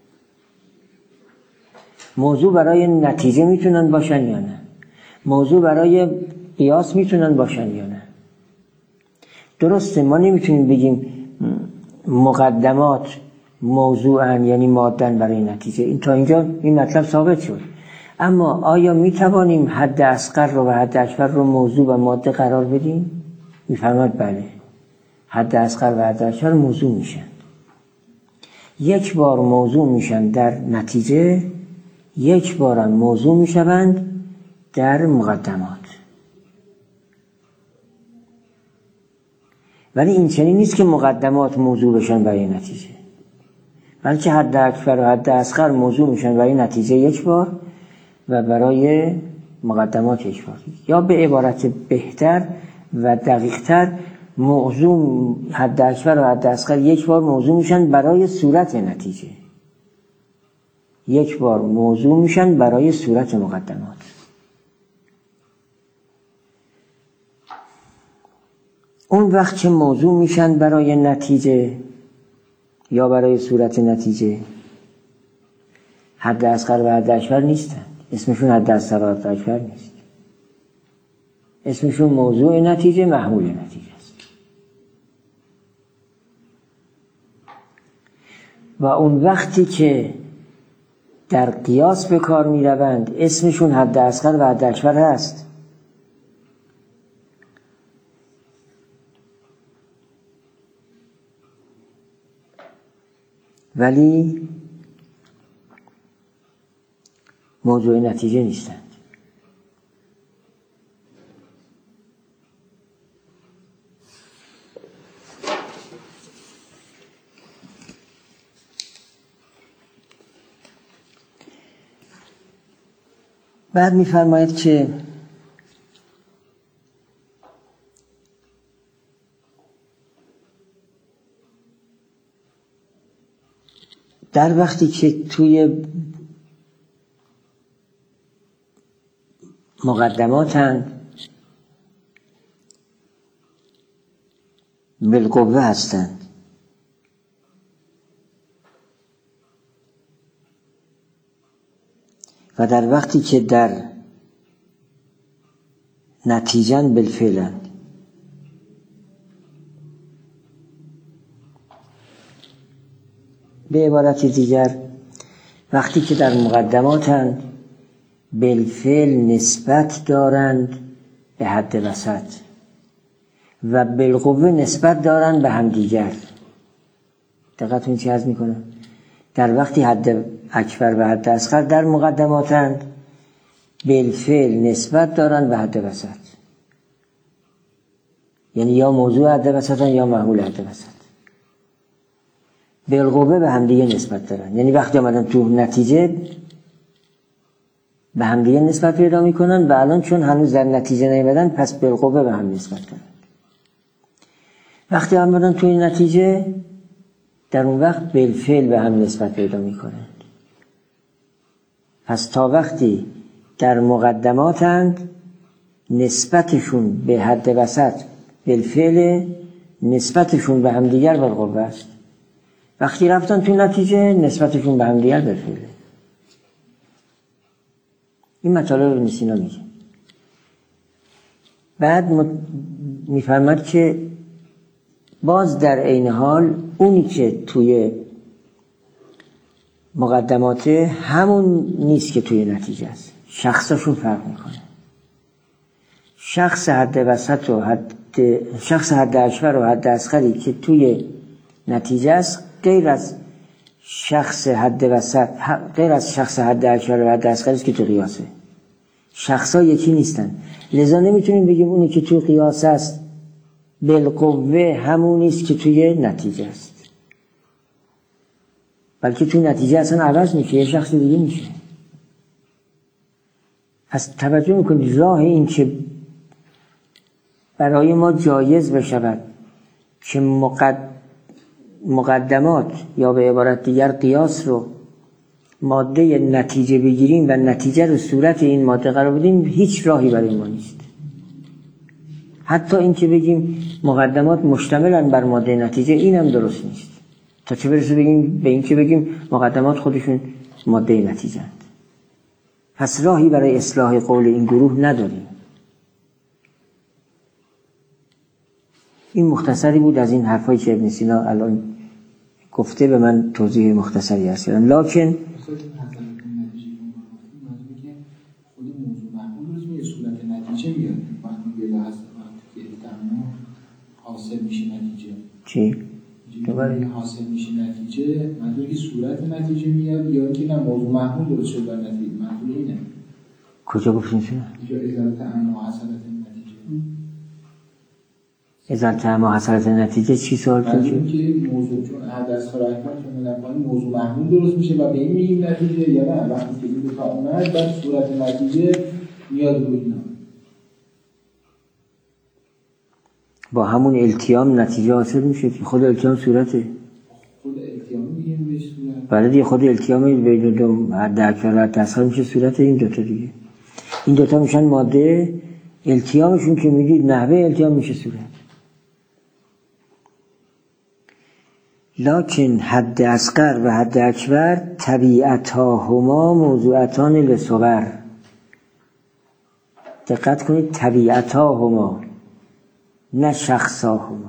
موضوع برای نتیجه میتونن باشن یا نه؟ موضوع برای قیاس میتونن باشن یا نه؟ درسته ما نمیتونیم بگیم مقدمات موضوعن یعنی مادن برای نتیجه، این تا اینجا این مطلب ثابت شد. اما آیا میتوانیم حد اصغر رو و حد اکبر رو موضوع و ماده قرار بدیم؟ میفرماید بله، حد اصغر و حد اکبر موضوع میشن. یک بار موضوع میشن در نتیجه، یک بار موضوع میشوند در مقدمات. ولی این چنین نیست که مقدمات موضوع بشن برای نتیجه، بلکه حد اکبر و حد اصغر موضوع میشن برای نتیجه یک بار و برای مقدمات یک بار. یا به عبارت بهتر و دقیقتر، موضوع حد اکبر و حد اصغر یک بار موضوع میشن برای صورت نتیجه، یک بار موضوع میشن برای صورت مقدمات. اون وقت که موضوع میشن برای نتیجه یا برای صورت نتیجه، حد اصغر و حد اکبر نیستن، اسمشون حد اصغر و حد اکبر نیست، اسمشون موضوع نتیجه، محمول نتیجه است. و اون وقتی که در قیاس به کار می روند اسمشون حد اصغر و حد اکبر هست. ولی موضوع نتیجه نیستند. بعد می‌فرماید که در وقتی که توی مقدماتند بالقوه هستند و در وقتی که در نتیجه بالفعلند، به عبارت دیگر وقتی که در مقدماتند بالفعل نسبت دارند به حد وسط و بالقوه نسبت دارند به همدیگر. دقتون چی عرض میکنه؟ در وقتی حد اکبر و حد اصغر در مقدماتند بالفعل نسبت دارند به حد وسط، یعنی یا موضوع حد وسطن یا محمول حد وسط. بالقوه به همدیگه نسبت دارن، یعنی وقتی آمدن تو نتیجه به همدیگه نسبت پیدا میکنن و الان چون هنوز در نتیجه نیامدن پس بالقوه به هم نسبت دارن. وقتی آمدن توی نتیجه در اون وقت بالفعل به هم نسبت پیدا میکنن. پس تا وقتی در مقدماتند نسبتشون به حد وسط بالفعل، نسبتشون به همدیگر بالقوه است. وقتی رفتن تو نتیجه نسبتشون به همدیگر بالفعله. این مطالب ابن سینا میگه. بعد میفرماد که باز در عین حال اونی که توی مقدماته همون نیست که توی نتیجه است، شخصشون فرق میکنه. شخص حد وسط و حد شخص حد اکبر و حد اصغری که توی نتیجه است غیر از شخص حد وسط، غیر از شخص حد اکبر و حد اصغری است که تو قیاسه. شخصا یکی نیستن، لذا نمیتونیم بگیم اونی که توی قیاس است بالقوه همون است که توی نتیجه است، بلکه توی نتیجه اصلا عوض میشه، یه شخص دیگه میشه. پس توجه میکنید راه این که برای ما جایز بشود که مقد... مقدمات یا به عبارت دیگر قیاس رو ماده نتیجه بگیریم و نتیجه رو صورت این ماده قرار بدیم، هیچ راهی برای ما نیست. حتی این که بگیم مقدمات مشتملن بر ماده نتیجه، اینم درست نیست. تا چه برسه بگیم به این که بگیم مقدمات خودشون ماده نتیجه اند. پس راهی برای اصلاح قول این گروه نداریم. این مختصری بود از این حرفایی که ابن سینا الان گفته، به من توضیح مختصری هست. لکن حاصل میشه نتیجه. چی؟ دوباره حاصل میشه نتیجه، منظور که صورت نتیجه میاد یا اینکه نه موضوع محمول درست شد در نتیجه، منظور اینه. کجا گفتین چی؟ اینجا ازالت اعم و حصلت نتیجه. ازالت اعم و حصلت نتیجه چی سوال کنید؟ منظور که موضوع چون حد از خرایط چون مدفعی موضوع محمول درست میشه و به این میگیم نتیجه، یا نه وقتی که این دوتا اومد بعد صورت نتیجه میاد روی اینا. با همون التیام نتیجه حاصل میشه. خود التیام صورته. خود التیام میگیم بهش صورت. بله دیگه، خود التیام بین دو حد اکبر و حد اصغر میشه صورت این دوتا دیگه. این دوتا میشن ماده، التیامشون که میگید نحوه التیام میشه صورت. لکن حد اصغر و حد اکبر طبیعتاهما موضوعتان لصور. دقت کنید، طبیعتاهما نه شخصاهما.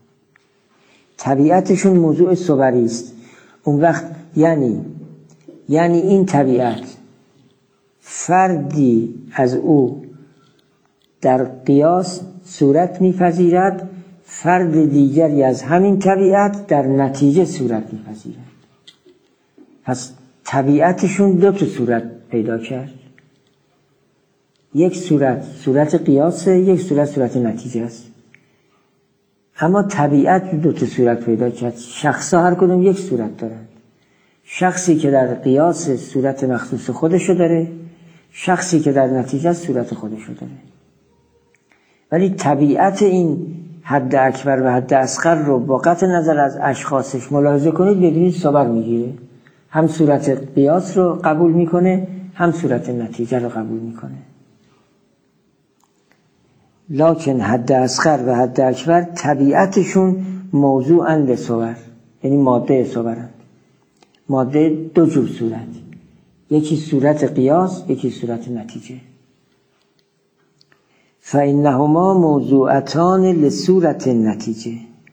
طبیعتشون موضوع صوری است. اون وقت یعنی یعنی این طبیعت فردی از او در قیاس صورت میپذیرد، فرد دیگری از همین طبیعت در نتیجه صورت میپذیرد. پس طبیعتشون دو تا صورت پیدا کرد. یک صورت صورت قیاسه، یک صورت صورت نتیجه است. اما طبیعت دو تا صورت پیدا کرد. شخصا هر کدوم یک صورت دارند. شخصی که در قیاس صورت مخصوص خودشو داره شخصی که در نتیجه صورت خودشو داره، ولی طبیعت این حد اکبر و حد اصغر رو با قطع نظر از اشخاصش ملاحظه کنید، ببینید صبر میگیره. هم صورت قیاس رو قبول میکنه، هم صورت نتیجه رو قبول میکنه. لکن حد اصغر و حد اکبر طبیعتشون موضوعاً لصور، یعنی ماده صورند. ماده دو جور صورت، یکی صورت قیاس، یکی صورت نتیجه. فإنهما موضوعتان لصورت النتیجه.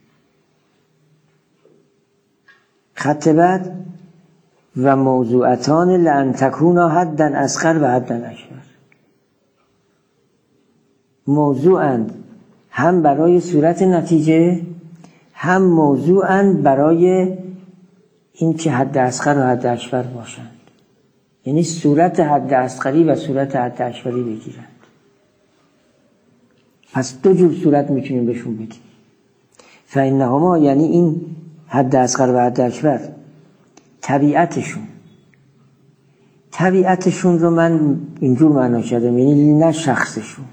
خط بعد و موضوعتان لأن تکونا حدا اصغر و حدا اکبر. موضوعاً هم برای صورت نتیجه، هم موضوعاً برای این که حد اصغر و حد اکبر باشند، یعنی صورت حد اصغری و صورت حد اکبری بگیرند. پس دو جور صورت میتونیم بهشون بدیم. فإنهما یعنی این حد اصغر و حد اکبر طبیعتشون طبیعتشون رو من اینجور معنا کردم، یعنی نه شخصشون.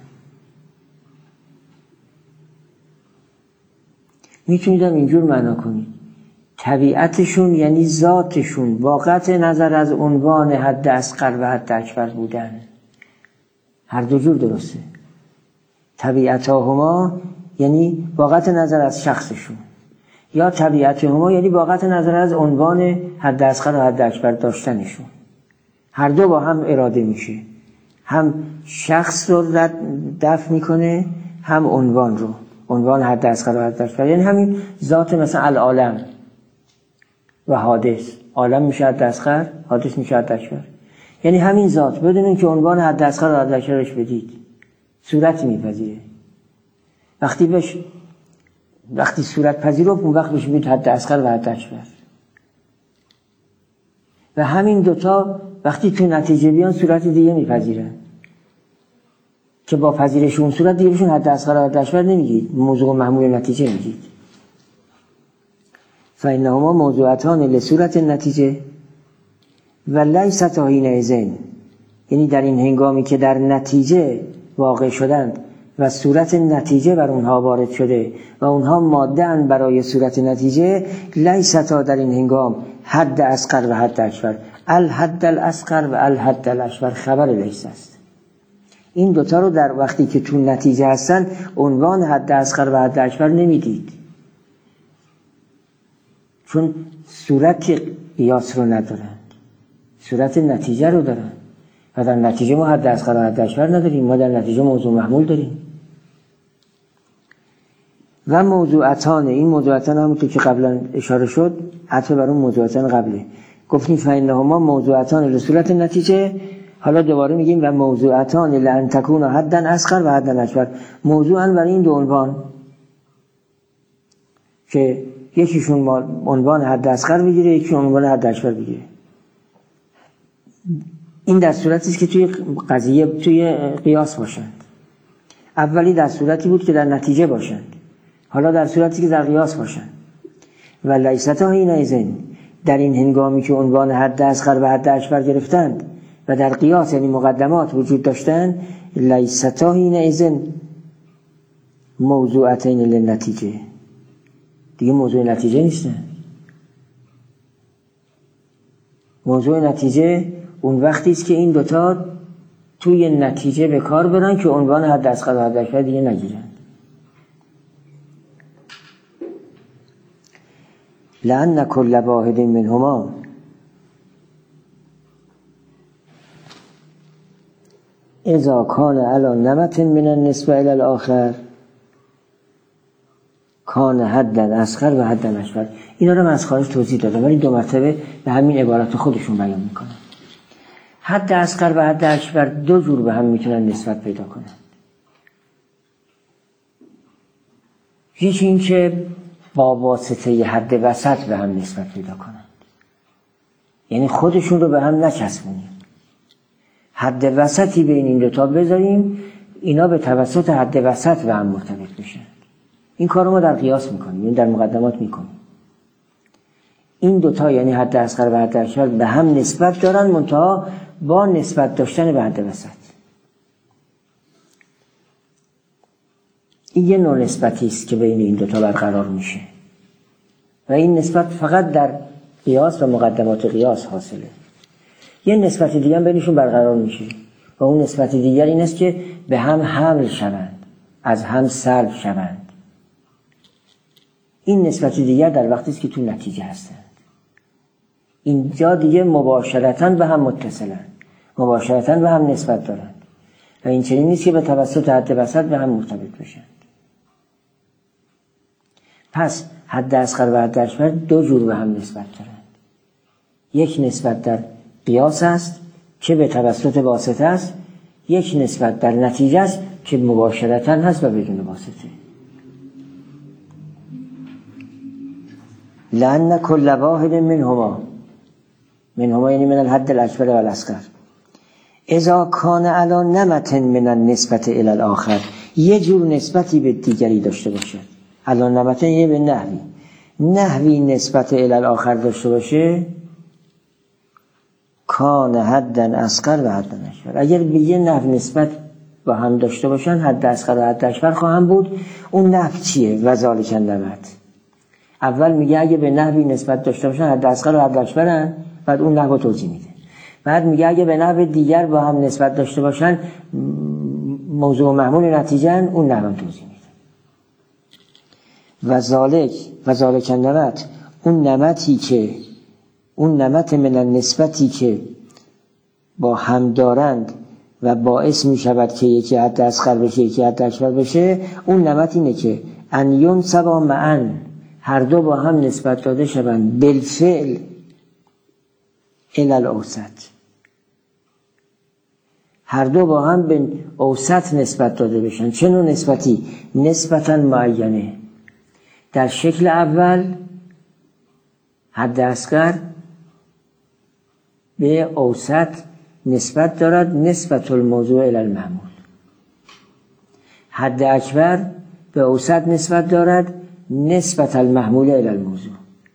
میتونیدم اینجور معنا کنید طبیعتشون یعنی ذاتشون با قطع نظر از عنوان حد اصغر و حد اکبر بودن. هر دو جور درسته. طبیعتهما یعنی با قطع نظر از شخصشون، یا طبیعتهما یعنی با قطع نظر از عنوان حد اصغر و حد اکبر داشتنشون. هر دو با هم اراده میشه، هم شخص رو دفع میکنه، هم عنوان رو، عنوان حد اصغر و حد اکبر. یعنی همین ذات، مثلا العالم و حادث، عالم میشه حد اصغر، حادث میشه حد اکبر. یعنی همین ذات بدونین که عنوان حد اصغر و حد اکبرش بدید، صورت میپذیره. وقتی بهش وقتی صورت پذیرفت، اون وقت بهش میگید حد اصغر و حد اکبر. و همین دوتا وقتی تو نتیجه بیان صورت دیگه میپذیرن که با پذیرش اون صورت دیگه بهشون حد اصغر و حد اکبر نمیگید، موضوع محمول نتیجه میگید. فإنهما موضوعتان لصورت النتیجه و لیستا حینئذ، یعنی در این هنگامی که در نتیجه واقع شدند و صورت نتیجه بر اونها وارد شده و اونها ماده اند برای صورت نتیجه، لیستا در این هنگام حد اصغر و حد اکبر. الحد الاصغر و الحد الاکبر خبر لیس است. این دوتا رو در وقتی که تو نتیجه هستن عنوان حد اصغر و حد اکبر نمیدید، چون صورت قیاس رو ندارند، صورت نتیجه رو دارن. و در نتیجه ما حد اصغر و حد اکبر نداریم، ما در نتیجه موضوع محمول داریم. و موضوعتان، این موضوعتان همونطور که قبلا اشاره شد عطف بر اون موضوعتان قبله. گفتیم فإنهما موضوعتان لصورت نتیجه، حالا دوباره میگیم و موضوعتان لأن تکون حدا اصغر و حدا اکبر. موضوعاً برای این دو عنوان که یکیشون عنوان حد اصغر بگیره، یکیشون عنوان حد اکبر بگیره. این در صورتی است که توی قضیه توی قیاس باشند. اولی در صورتی بود که در نتیجه باشند، حالا در صورتی که در قیاس باشند. و لیستا حینئذ، در این هنگامی که عنوان حد اصغر و حد اکبر گرفتند و در قیاس یعنی مقدمات وجود داشتند، لیستا حینئذ موضوعتین للنتیجه، دیگه موضوع نتیجه نیستن. موضوع نتیجه اون وقتی است که این دوتا توی نتیجه به کار برن که عنوان حد اصغر و حد اکبر دیگه نگیرن. لأن كل واحد منهما اذا كان على نمط من النسبة الى الآخر کان حدا اصغر و حدا اکبر. اینا رو من از خارج توضیح دادم، ولی دو مرتبه به همین عبارت خودشون بیان میکنن. حد اصغر و حد اکبر دو جور به هم میتونن نسبت پیدا کنن. یکی این که با واسطه حد وسط به هم نسبت پیدا کنن، یعنی خودشون رو به هم نچسبونیم، حد وسطی بین این دوتا بذاریم، اینا به توسط حد وسط به هم مرتبط بشن. این کار رو ما در قیاس میکنیم، این در مقدمات میکنیم. این دوتا یعنی حد اصغر و حد اکبر به هم نسبت دارن، منتها با نسبت داشتن به حد وسط. این یه نوع نسبتی است که بین این دوتا برقرار میشه و این نسبت فقط در قیاس و مقدمات قیاس حاصله. یه نسبت دیگر بینشون برقرار میشه و اون نسبت دیگر این است که به هم حمل شوند، از هم سلب شوند. این نسبت دیگر در وقتی است که تو نتیجه هستند. اینجا دیگه مباشرتاً به هم متصلند، مباشرتاً به هم نسبت دارند و این چنین نیست که به توسط حد وسط به هم مرتبط بشند. پس حد اصغر و حد اکبر دو جور به هم نسبت دارند. یک نسبت در قیاس است که به توسط واسطه است، یک نسبت در نتیجه است که مباشرتاً هست و بدون واسطه. لأن كل واحد منهما منهما یعنی من الحد الاکبر و الاصغر اذا کان علی نمط من النسبت الی الاخر، یه جور نسبتی به دیگری داشته باشد. علی نمط یعنی به نحوی نحوی نسبت الی الاخر داشته باشه، کان حدا اصغر و حدا اکبر. اگر به یه نحو نسبت با هم داشته باشن حد اصغر و حد اکبر خواهم بود. اون نحو چیه؟ و ذالک النمط. اول میگه اگه به نحوی نسبت داشته باشن حد اصغر و حد اکبرن، بعد اون نحو توضیح میده. بعد میگه اگه به نحو دیگر با هم نسبت داشته باشن موضوع و محمول نتیجه ان، اون نحو توضیح میده. و ذالک و ذالک النمط، اون نمطی که اون نمط من النسبتی که با هم دارند و باعث میشود که یکی حد اصغر بشه یکی حد اکبر بشه، اون نمط اینه که ان ینسبا معا، هر دو با هم نسبت داده شوند، بالفعل الی الاوسط، هر دو با هم به اوسط نسبت داده بشن. چه نوع نسبتی؟ نسبتاً معینه. در شکل اول حد اصغر به اوسط نسبت دارد، نسبت الموضوع الی المعمول. حد اکبر به اوسط نسبت دارد، نسبت المحمول الی الموضوع.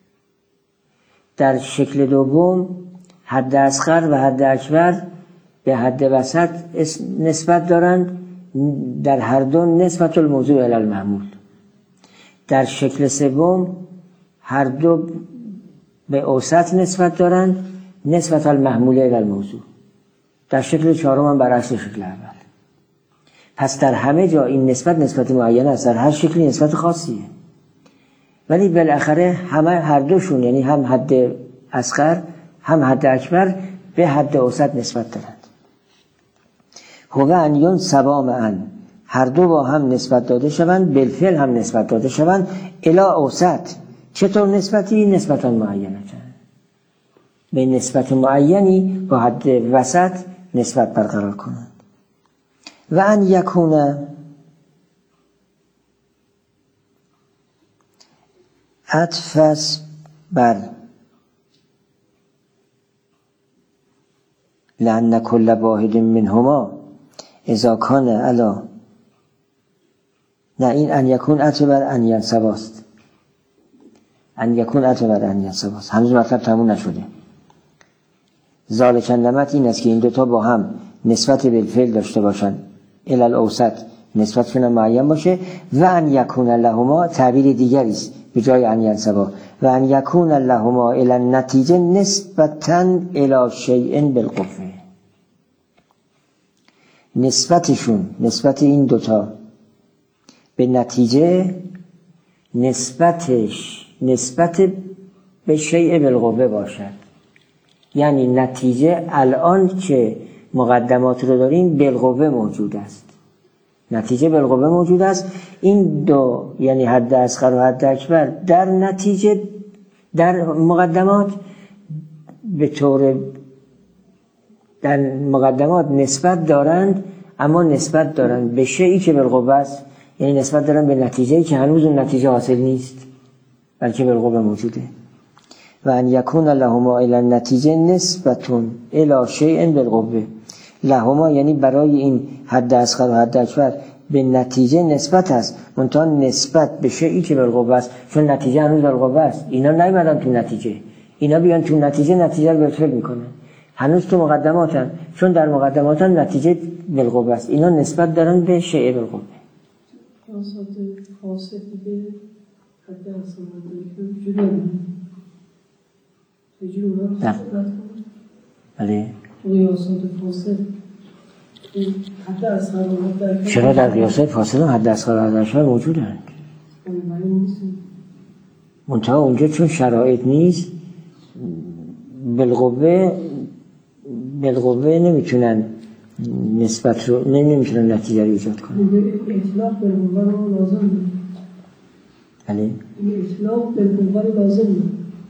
در شکل دوم حد اصغر و حد اکبر به حد وسط نسبت دارند، در هر دو نسبت الموضوع الی المحمول. در شکل سوم هر دو به اوسط نسبت دارند، نسبت المحمول الی الموضوع. در شکل چهارم هم برعکس شکل اول. پس در همه جا این نسبت نسبت معین است، در هر شکلی نسبت خاصیه، ولی بالاخره همه هر دوشون یعنی هم حد اصغر هم حد اکبر به حد اوسط نسبت دارند. هو ان ینسبا معا، هر دو با هم نسبت داده شوند، بالفعل هم نسبت داده شوند، الی اوسط. چطور نسبتی؟ نسبتا معینه، به نسبت معینی با حد وسط نسبت برقرار کنند. و ان یکون عطف بر لأن كل واحد منهما اذا کان علی، نه این ان یکون عطف بر ان ینسباست، ان یکون عطف بر ان ینسباست، هنوز مطلب تموم نشده. ذالک النمط این است که این دوتا با هم نسبت بالفعل داشته باشند، الی الاوسط نسبت کنن معین باشه. و ان یکون لهما تعبیر دیگری است به جای ان ینسبا، و ان یکون لهما الی النتیجه نسبتا الی شیء بالقوه. نسبتشون، نسبت این دوتا به نتیجه، نسبتش نسبت به شیء بالقوه باشد. یعنی نتیجه الان که مقدمات رو داریم بالقوه موجود است، نتیجه بالقوه موجود است. این دو یعنی حد اصغر و حد اکبر در نتیجه در مقدمات به طور در مقدمات نسبت دارند، اما نسبت دارند به شیئی که بالقوه است، یعنی نسبت دارند به نتیجه‌ای که هنوز اون نتیجه حاصل نیست بلکه بالقوه موجوده. و ان یکون لهما الی النتیجه نسبتون الی شیء بالقوه. لهما یعنی برای این حد اصغر و حد اکبر به نتیجه نسبت است، منتها نسبت به شیئی که بالقوه است، چون نتیجه هنوز بالقوه است. اینا نیومدن تو نتیجه، اینا بیان تو نتیجه نتیجه رو بالفعل میکنن. هنوز تو مقدماتن، چون در مقدماتن نتیجه بالقوه است. اینا نسبت دارن به شیء بالقوه. قیاسات فاسد دیگه حد اصلا نداره که جوری چجوری اونا رو صورت کنن؟ بله قیاسات فاسد حد اصلا رو حد اکبر چرا در قیاسات فاسد هم حد اصغر و حد اکبر موجودن؟ منتها اونجا چون شرایط نیست بالقوه بالقوه نمیتونن نسبت رو نمیتونن نتیجه رو ایجاد کنن. اطلاق بالقوه رو لازم داره. بله این اطلاق بالقوه رو لازم داره.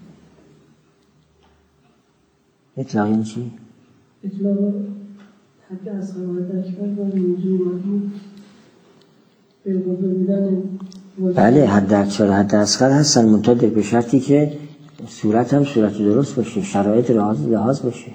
اطلاق این چی؟ اطلاق حد اصغر و حد اکبر و موضوع مضمون بالقوه بودن. بله حد اکبر حد اصغر هستن، منتها به شرطی که صورت هم صورت درست باشه، شرایط لحاظ باشه.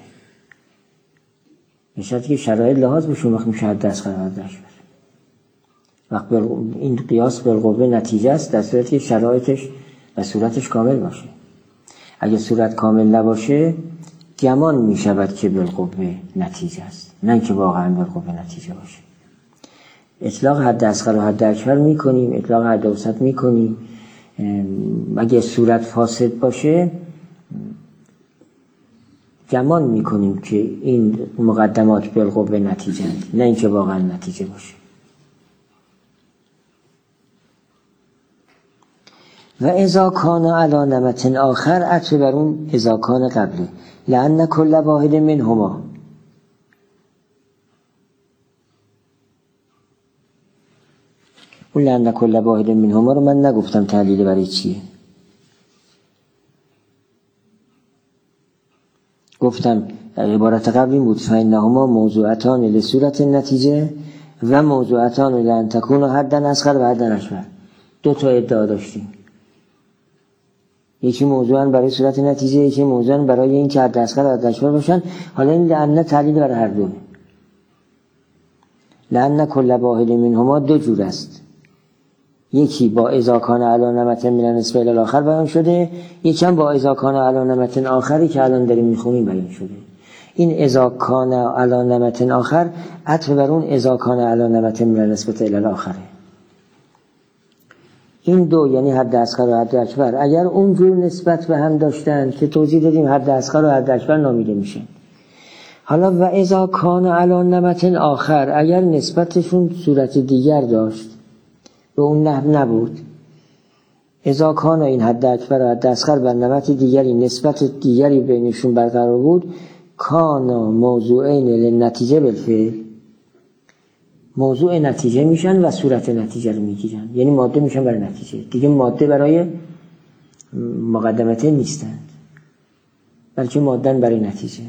به شرطی که شرایط لحاظ باشه وقت میشه حد اصغر و حد اکبر. وقت این قیاس بالقوه نتیجه است در صورتی که شرایطش و صورتش کامل باشه. اگه صورت کامل نباشه گمان میشود که بالقوه نتیجه است، نه اینکه واقعا بالقوه نتیجه باشه. اطلاق حد اصغر و حد اکبر میکنیم، اطلاق حد اوسط میکنیم. اگه صورت فاسد باشه گمان میکنیم که این مقدمات بالقوه نتیجه هست، نه اینکه واقعا نتیجه باشه. و اذا کان علی نمط آخر عطف بر اون اذا کان قبله لأن کل واحد منهما. اون لأن کل واحد منهما رو من نگفتم تعلیل برای چیه. گفتم عبارت قبل این بود فإنهما موضوعتان لصورت النتیجه و موضوعتان لأن تكون حدا اصغر و حدا اکبر. دو تا ادعا داشتیم، یکی موضوعاً برای صورت نتیجه، یکی موضوعاً برای این که حد اصغر و حد اکبر باشن. حالا این لأن تعلیل برای هر دو. لأن کل واحد منهما دو جور است، یکی با اذا کان علی نمط من النسبه الی الاخر بیان شده، یکی هم با اذا کان علی نمط آخری که الان داریم میخونیم بیان شده. این اذا کان علی نمط آخر عطف بر اون اذا کان علی نمط من النسبه الی الاخر. این دو یعنی حد اصغر و حد اکبر اگر اونجور نسبت به هم داشتن که توضیح دادیم حد اصغر و حد اکبر نامیده میشن. حالا و اذا کان علی نمط آخر اگر نسبتشون صورت دیگر داشت به اون نحو نبود، اذا کان این حد اکبر و حد اصغر بر نمط دیگری نسبت دیگری بینشون برقرار بود، کانا موضوعین للنتیجه بالفعل، موضوع نتیجه میشن و صورت نتیجه رو میگیرن، یعنی ماده میشن برای نتیجه، دیگه ماده برای مقدمته نیستند بلکه ماده برای نتیجه.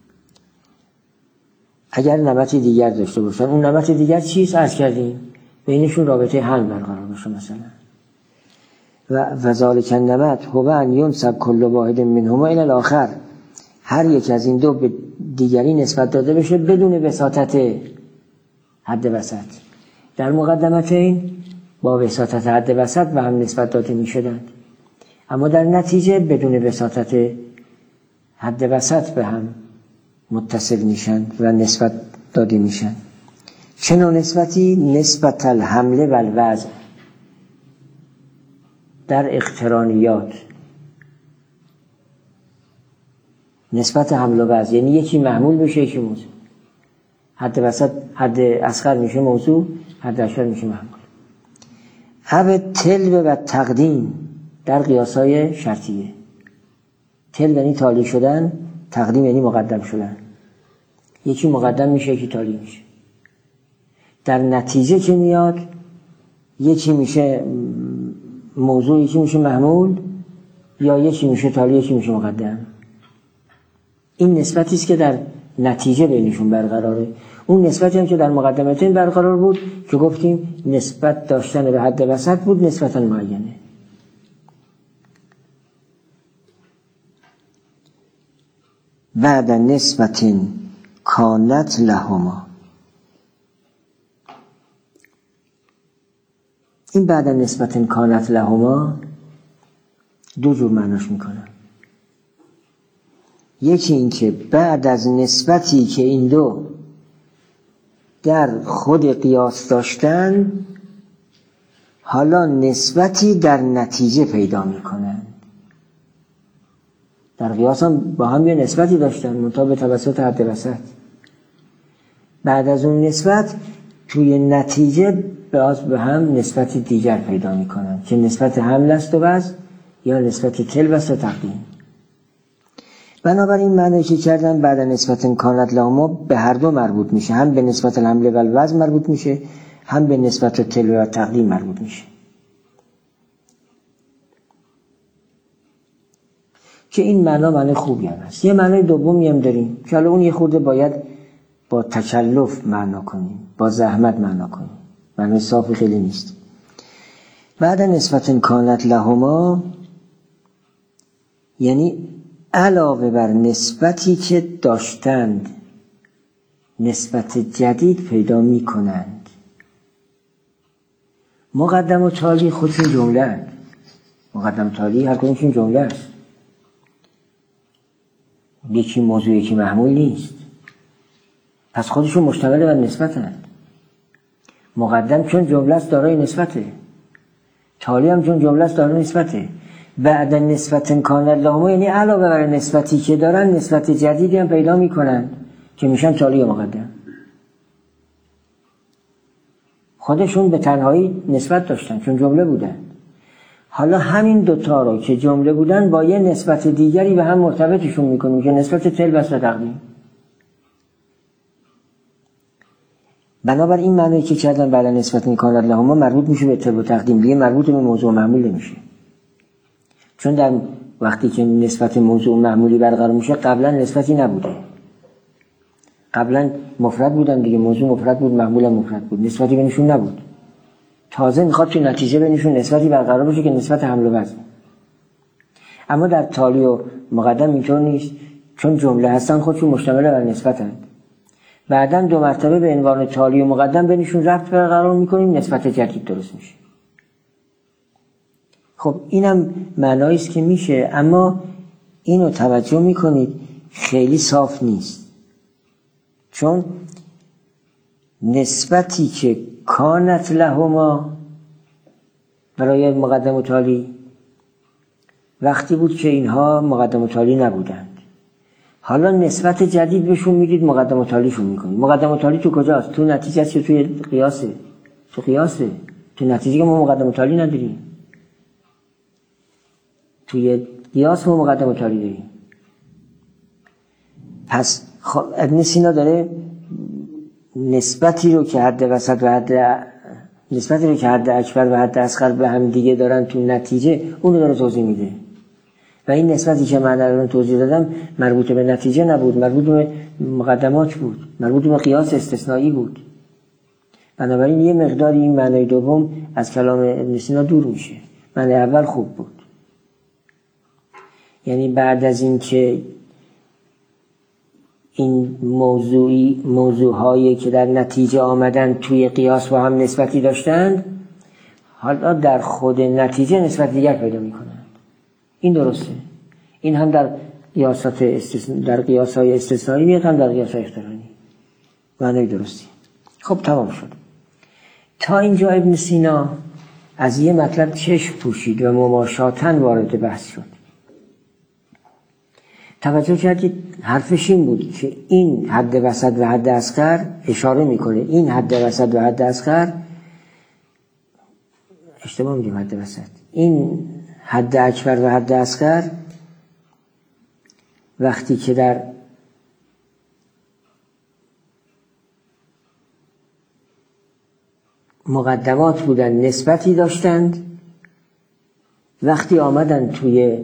اگر نمط دیگر داشته باشن، اون نمط دیگر چیست؟ عرض کردیم بینشون رابطه حل برقرار باشه مثلا. و وذالک النمط هو ان ینسب کل واحد منهما الی الاخر، هر یک از این دو به دیگری نسبت داده بشه بدون وساطت حد وسط. در مقدمتین با وساطت حد وسط به هم نسبت داده می شدند، اما در نتیجه بدون وساطت حد وسط به هم متصل میشن و نسبت داده میشن. چه نوع نسبتی؟ نسبت الحمله و الوضع در اقترانیات. نسبت حمل و وضع یعنی یکی محمول بشه یکی موضوع. حد وسط حد اصغر میشه موضوع، حد اکبر میشه محمول. او تلو و تقدیم در قیاسای شرطیه. تلو یعنی تالی شدن، تقدیم یعنی مقدم شدن. یکی مقدم میشه یکی تالی میشه. در نتیجه که میاد یکی میشه موضوع یکی میشه محمول، یا یکی میشه تالی یکی میشه مقدم. این نسبتی است که در نتیجه بینشون برقراره. اون نسبتی هم که در مقدمتین برقرار بود که گفتیم نسبت داشتن به حد وسط بود نسبتا معینه. بعد نسبت کانت لهما، این بعد نسبت کانت لهما دو جور معناش میکنن. یکی این که بعد از نسبتی که این دو در خود قیاس داشتن، حالا نسبتی در نتیجه پیدا میکنند. در قیاس هم با هم یه نسبتی داشتن منتها به توسط حد وسط. بعد از اون نسبت توی نتیجه باز به هم نسبتی دیگر پیدا میکنند که نسبت حمل است و وزن یا نسبت تلبس و تقدیم. بنابراین معنی که کردن بعد نسبت کانت لهما به هر دو مربوط میشه، هم به نسبت الحمل و الوزن مربوط میشه، هم به نسبت تلو و تقدیم مربوط میشه. که این معنا معنی خوبی هم هست. یه معنی دومی هم داریم که حالا اون یه خورده باید با تکلف معنا کنیم، با زحمت معنا کنیم، معنی صافی خیلی نیست. بعد نسبت کانت لهما یعنی علاوه بر نسبتی که داشتند نسبت جدید پیدا می کنند. مقدم و تالی خودشون جمله هست. مقدم تالی هر کدومشون جمله است. یکی موضوع یکی محمول نیست، پس خودشون مشتمل بر نسبت هست. مقدم چون جمله است دارای نسبته، تالی هم چون جمله است دارای نسبته. بعد نسبت کان لهما یعنی علاوه بر نسبتی که دارن نسبت جدیدی هم پیدا میکنن که میشن تالی و مقدم. خودشون به تنهایی نسبت داشتن چون جمله بودن، حالا همین دوتا رو که جمله بودن با یه نسبت دیگری به هم مرتبطشون میکنیم که نسبت تلبس و تقدیم. بنابراین معنی که کردن بعد نسبت کان لهما مربوط میشه به تلب و تقدیم، دیگه مربوط به موضوع معمول نمیشه. چون در وقتی که نسبت موضوع معمولی برقرار میشه قبلا نسبتی نبوده، قبلا مفرد بودن دیگه، موضوع مفرد بود، معمول مفرد بود، نسبتی بینشون نبود. تازه میخواد تو نتیجه بینشون نسبتی برقرار بشه که نسبت حمل و وزن. اما در تالی و مقدم اینطور نیست، چون جمله هستن خودشون مشتمل بر نسبتند. بعداً دو مرتبه به عنوان تالی و مقدم بینشون ربط برقرار میکنیم، نسبت جدید درست میشه. خب اینم معنایی است که میشه، اما اینو توجه میکنید خیلی صاف نیست، چون نسبتی که کانت لهما برای مقدم و تالی وقتی بود که اینها مقدم و تالی نبودند، حالا نسبت جدید بهشون میدید، مقدم و تالیشون میکنید. مقدم و تالی تو کجاست؟ تو نتیجه است یا توی قیاسه؟ تو قیاسه. تو نتیجه که ما مقدم و تالی نداریم، توی قیاس ما مقدم و تالی داریم. پس خب ابن سینا داره نسبتی رو که حد وسط و حد نسبتی رو که حد اکبر و حد اصغر به هم دیگه دارن تو نتیجه، اون رو داره توضیح میده. و این نسبتی که من الان توضیح دادم مربوط به نتیجه نبود، مربوط به مقدمات بود، مربوط به قیاس استثنایی بود. بنابراین یه مقداری این معنی دوم از کلام ابن سینا دور میشه. معنی اول خوب بود، یعنی بعد از این که این موضوعی موضوعهایی که در نتیجه آمدن توی قیاس با هم نسبتی داشتند، حالا در خود نتیجه نسبت دیگر پیدا میکنند. این درسته. این هم در قیاسات استثنایی، در قیاس‌های استثنایی میاد، هم در قیاس‌های اقترانی. معنی درستی. خب تمام شد. تا اینجا ابن سینا از یه مطلب چشم پوشید و مماشاتاً وارد بحث شد. توجه کردید حرفش این بود که این حد وسط و حد اصغر اشاره میکنه، این حد وسط و حد اصغر، اشتباه میگم حد وسط، این حد اکبر و حد اصغر وقتی که در مقدمات بودن نسبتی داشتند، وقتی آمدن توی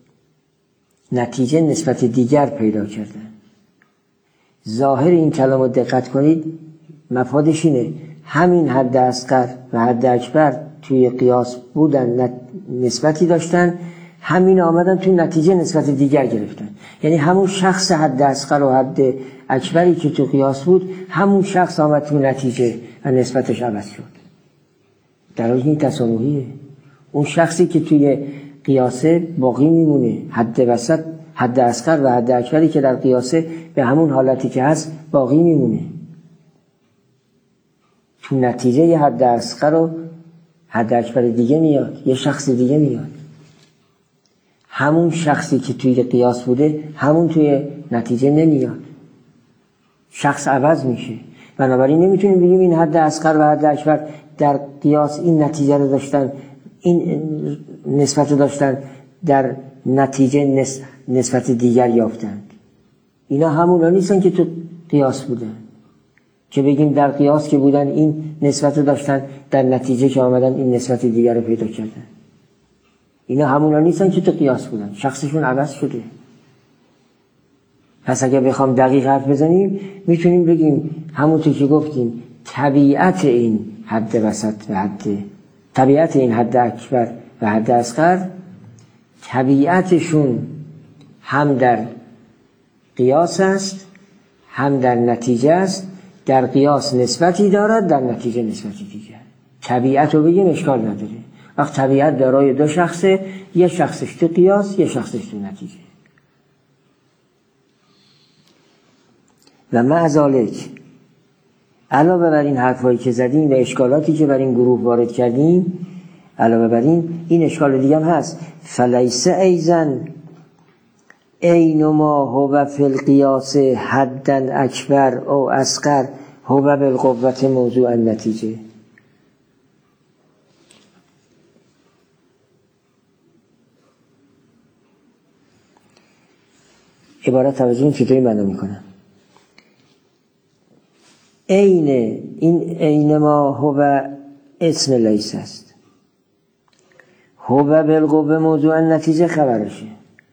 نتیجه نسبت دیگر پیدا کردن. ظاهر این کلام رو دقت کنید، مفادش اینه همین حد اصغر و حد اکبر توی قیاس بودن نسبتی داشتن، همین آمدن توی نتیجه نسبت دیگر گرفتن. یعنی همون شخص حد اصغر و حد اکبری که توی قیاس بود، همون شخص آمد توی نتیجه و نسبتش عوض شد. در حالی این تسامحیه. اون شخصی که توی قیاسه باقی میمونه، حد وسط حد اصغر و حد اکبری که در قیاسه به همون حالتی که هست باقی میمونه. تو نتیجه یه حد اصغر و حد اکبر دیگه میاد، یه شخص دیگه میاد. همون شخصی که توی قیاس بوده همون توی نتیجه نمیاد، شخص عوض میشه. بنابراین نمیتونیم بگیم این حد اصغر و حد اکبر در قیاس این نتیجه رو داشتن، این نسبت رو داشتن، در نتیجه نسبت دیگر یافتند. اینا همونا نیستن که تو قیاس بودن که بگیم در قیاس که بودن این نسبت رو داشتن، در نتیجه که آمدن این نسبت دیگر رو پیدا کردن. اینا همونا نیستن که تو قیاس بودن، شخصشون عوض شده. پس اگه بخوام دقیق حرف بزنیم میتونیم بگیم همونطور که گفتیم طبیعت این حد وسط و حد طبیعت این حد اکبر و حد اصغر طبیعتشون هم در قیاس است هم در نتیجه است. در قیاس نسبتی دارد، در نتیجه نسبتی دیگر. طبیعت رو بگیم اشکال نداره. وقت طبیعت دارای دو شخصه، یه شخصش تو قیاس یه شخصش تو نتیجه. و مع ذالک علاوه بر این حرفایی که زدیم و اشکالاتی که بر این گروه وارد کردیم، علاوه بر این این اشکال دیگه هم هست. فلیس ایزن این ما هو فی القیاس حدن اکبر او اصغر هو بالقوت موضوع النتیجه. عبارت توجه چطوری معنا میکنم؟ این این این ما هو اسم لیس است، هو بالقوه موضوع النتیجه خبرشه.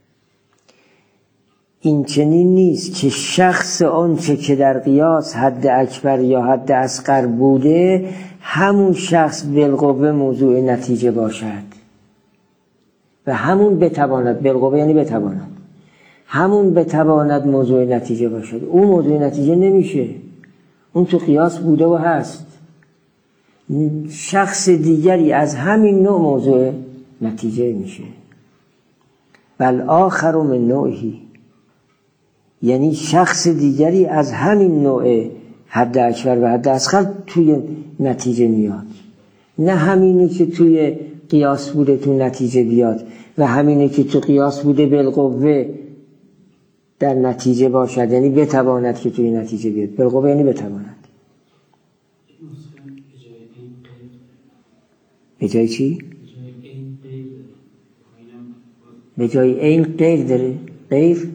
این چنین نیست که شخص آنچه که در قیاس حد اکبر یا حد اصغر بوده همون شخص بالقوه موضوع نتیجه باشد و همون بتواند، بالقوه یعنی بتواند، همون بتواند موضوع نتیجه باشد. اون موضوع نتیجه نمیشه، اون تو قیاس بوده و هست. شخص دیگری از همین نوع موضوع نتیجه میشه. بل آخر من نوعی، یعنی شخص دیگری از همین نوع حد اکبر و حد اصغر توی نتیجه میاد، نه همینی که توی قیاس بوده تو نتیجه بیاد و همینی که تو قیاس بوده بالقوه در نتیجه باشد، یعنی بتواند که توی نتیجه بیاد. بالقوه یعنی بتواند. به جای چی؟ به جای این غیر داره. غیر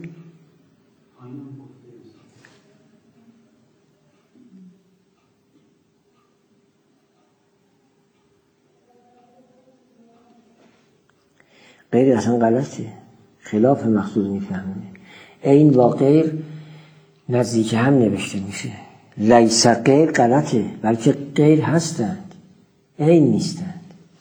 غیر اصلا غلطه، خلاف مقصود میفهمه. این با غیر نزدیک هم نوشته میشه. لیس غیر غلطه، بلکه غیر هستند، این نیستند.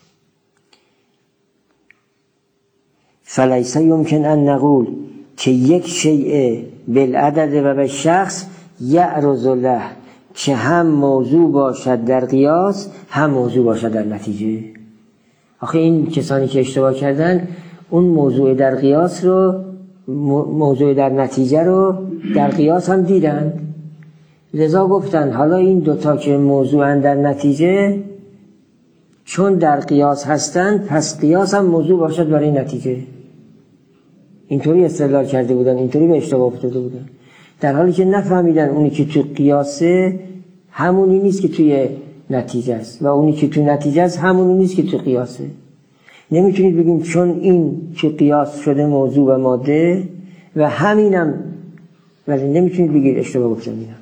فلیس یمکن ان نقول که یک شیء بالعدد و به شخص یعرض له، که هم موضوع باشد در قیاس هم موضوع باشد در نتیجه. آخه این کسانی که اشتباه کردن اون موضوع در قیاس رو، موضوع در نتیجه رو در قیاس هم دیدن، لذا گفتن حالا این دوتا که موضوعن در نتیجه چون در قیاس هستن پس قیاس هم موضوع باشد برای نتیجه. اینطوری استدلال کرده بودن، اینطوری به اشتباه افتاده بودن، در حالی که نفهمیدن اونی که تو قیاسه همونی نیست که توی نتیجه است و اونی که تو نتیجه است همونی نیست که تو قیاسه. نمیتونید بگیم چون این که قیاس شده موضوع و ماده و همینم، ولی نمیتونید بگید اشتباه گفتم. اینا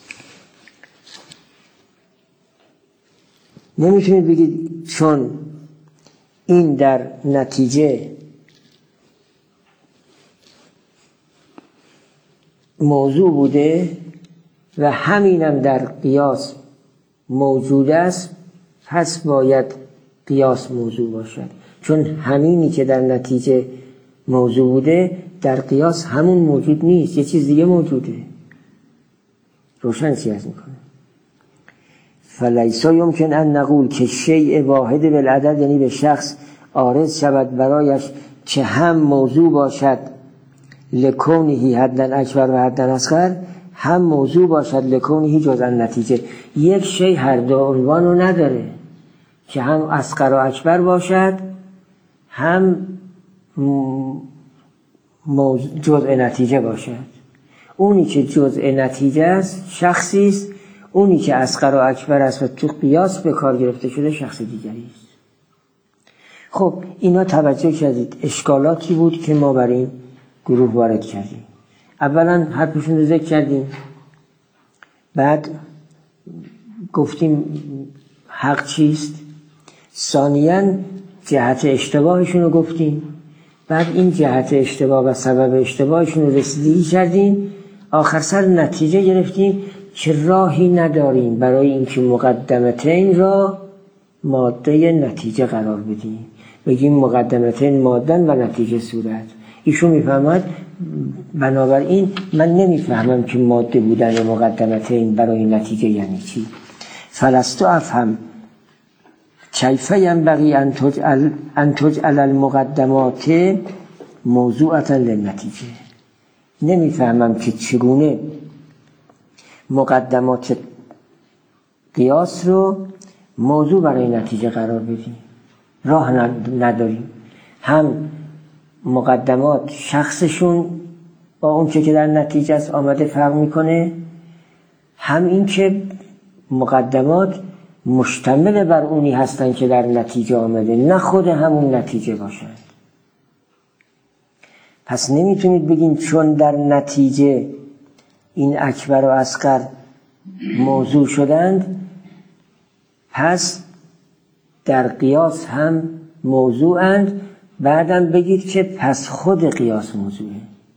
نمیتونید بگید چون این در نتیجه موضوع بوده و همینم در قیاس موجود است پس باید قیاس موضوع باشد. چون همینی که در نتیجه موضوع بوده در قیاس همون موجود نیست، یه چیز دیگه موجوده. روشن سیاز میکنه. فلیسا یمکن ان نقول که شیء واحد بالعدد، یعنی به شخص عارض شود برایش که هم موضوع باشد لکونهی حدن اکبر و حدن اصغر هم موضوع باشد لکونهی جزء نتیجه. یک شی هر دو عنوان رو نداره که هم اصغر و اکبر باشد هم جزء نتیجه باشد. اونی که جزء نتیجه است شخصی است، اونی که اصغر و اکبر است و تو قیاس به کار گرفته شده شخص دیگری است. خب اینا توجه کردید اشکالاتی بود که ما برای این گروه وارد کردیم. اولا حرفشون رو ذکر کردیم، بعد گفتیم حق چیست، ثانیاً جهت اشتباهشون رو گفتیم، بعد این جهت اشتباه و سبب اشتباهشون رو رسیدگی کردیم، آخر سر نتیجه گرفتیم که راهی نداریم برای اینکه مقدمتین را ماده نتیجه قرار بدیم، بگیم مقدمتین مادن و نتیجه صورت. ایشون میفهمد بنابراین من نمیفهمم که ماده بودن مقدمتین برای نتیجه یعنی چی. فلستو افهم کیف ینبغی ان تجعل ان تجعل المقدمات موضوعة للنتیجه. نمیفهمم که چگونه مقدمات قیاس رو موضوع برای نتیجه قرار بدیم. راه نداریم. هم مقدمات شخصشون با اون چه که در نتیجه است آمده فرق میکنه، هم این که مقدمات مشتمل بر اونی هستن که در نتیجه آمده، نه خود همون نتیجه باشند. پس نمیتونید بگین چون در نتیجه این اکبر و اصغر موضوع شدند پس در قیاس هم موضوعند، بعدم بگید که پس خود قیاس موضوعه.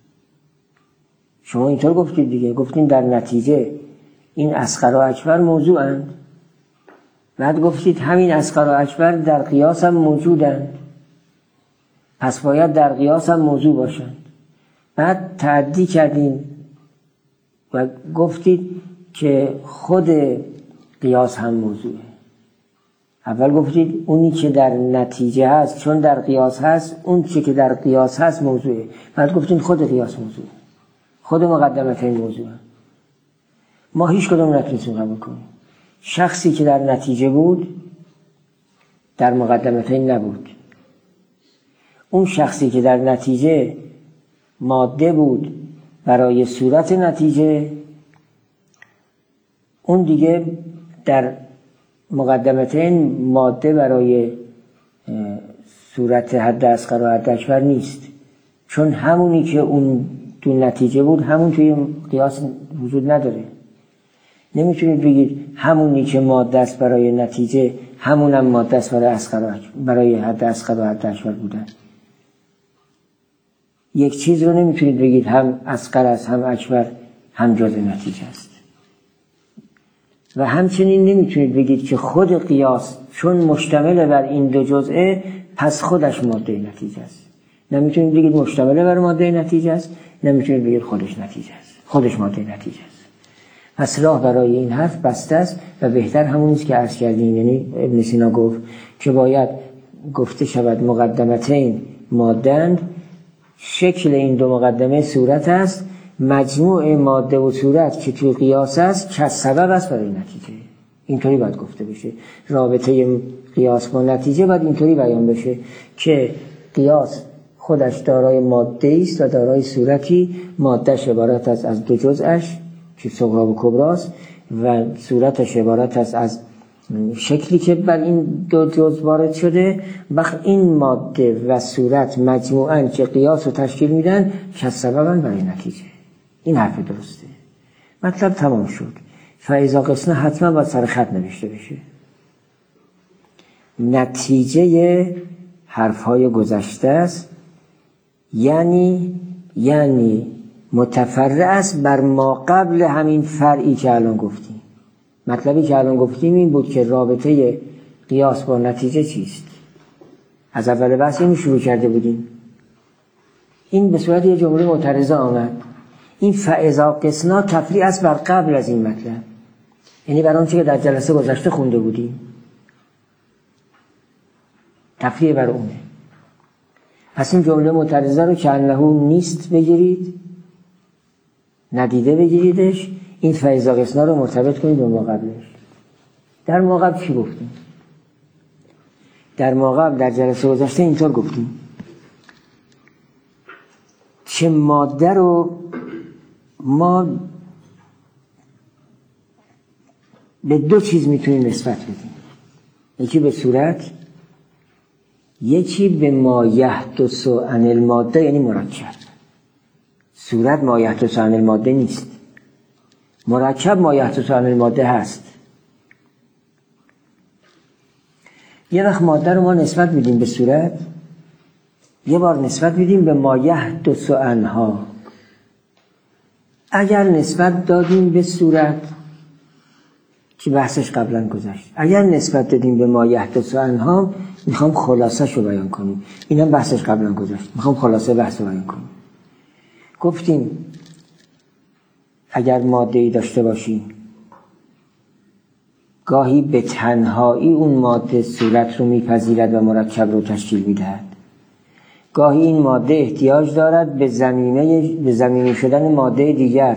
شما اینطور گفتید دیگه، گفتیم در نتیجه این اصغر و اکبر موضوعند، بعد گفتید همین اصغر و اکبر در قیاس هم موجودند، پس باید در قیاس هم موضوع باشند. بعد تعدی کردیم و گفتید که خود قیاس هم موضوعه. اول گفتید اونی که در نتیجه هست چون در قیاس هست، اون چی که در قیاس هست موضوعه. بعد گفتید خود قیاس موضوعه، خود مقدمتین موضوعه. ما هیچ کدوم نتونستیم قبول کنیم. شخصی که در نتیجه بود در مقدمتین نبود. اون شخصی که در نتیجه ماده بود برای صورت نتیجه، اون دیگه در مقدمتین ماده برای صورت حد اصغر و حد اکبر نیست، چون همونی که اون تو نتیجه بود همون توی قیاس وجود نداره. نمیتونید بگید همونی که ماده است برای نتیجه همونم ماده است برای اصغر برای حد اصغر و حد اکبر بودن. یک چیز رو نمیتونید بگید هم اصغر است هم اکبر هم جزء نتیجه است. و همچنین نمیتونید بگید که خود قیاس چون مشتمل بر این دو جزئه پس خودش ماده نتیجه است. نمیتونید بگید مشتمل بر ماده نتیجه است، نمیتونید بگید خودش نتیجه است، خودش ماده نتیجه است. پس راه برای این حرف بسته است و بهتر همون است که عرض کردیم. یعنی ابن سینا گفت که باید گفته شود مقدمتین ماده‌اند، شکل این دو مقدمه صورت است، مجموع ماده و صورت که توی قیاس است که سبب است برای نتیجه. اینطوری باید گفته بشه. رابطه قیاس با نتیجه باید اینطوری بیان بشه که قیاس خودش دارای ماده است و دارای صورتی. مادهش عبارت است از دو جزءش که صغرا و کبراست و صورتش عبارت است از شکلی که بر این دو جزء وارد شده. وقت این ماده و صورت مجموعاً که قیاس رو تشکیل میدن که سبباً برای نتیجه. این حرف درسته. مطلب تمام شد. فاذا قسنا حتما باید سر خط نوشته بشه. نتیجه حرفهای گذشته است، یعنی یعنی متفرع است بر ما قبل همین فرعی که الان گفتیم. مطلبی که الان گفتیم این بود که رابطه قیاس با نتیجه چیست. از اول بحث اینو شروع کرده بودیم. این به صورت یه جمله معترضه آمد. این فاذا قسنا تفریع است بر قبل از این مطلب، یعنی بر آن چیزی که در جلسه گذشته خونده بودیم. تفریع بر اونه. پس این جمله معترضه رو که انه نیست بگیرید، ندیده بگیریدش. این فاذا قسنا رو مرتبط کنید با ما قبلش. در ما قبل چی گفتیم؟ در ما قبل در جلسه گذشته اینطور گفتیم که ماده رو ما به دو چیز میتونیم نسبت بدیم، یکی به صورت، یکی به ما یحدث عن الماده، یعنی مرکب. صورت ما یحدث عن الماده نیست، مرکب ما یحدث عن الماده هست. یه وقت ماده رو ما نسبت میدیم به صورت، یه بار نسبت میدیم به ما یحدث عنها. اگر نسبت دادیم به صورت که بحثش قبلا گذشت، اگر نسبت دادیم به ما یحدث عنها، میخوام خلاصه شو بیان کنیم. اینم بحثش قبلا گذشت، میخوام خلاصه بحث رو بیان کنیم. گفتیم اگر ماده‌ای داشته باشیم، گاهی به تنهایی اون ماده صورت رو میپذیرد و مرکب رو تشکیل میدهد، گاهی این ماده احتیاج دارد به زمینه به زمینی شدن ماده دیگر،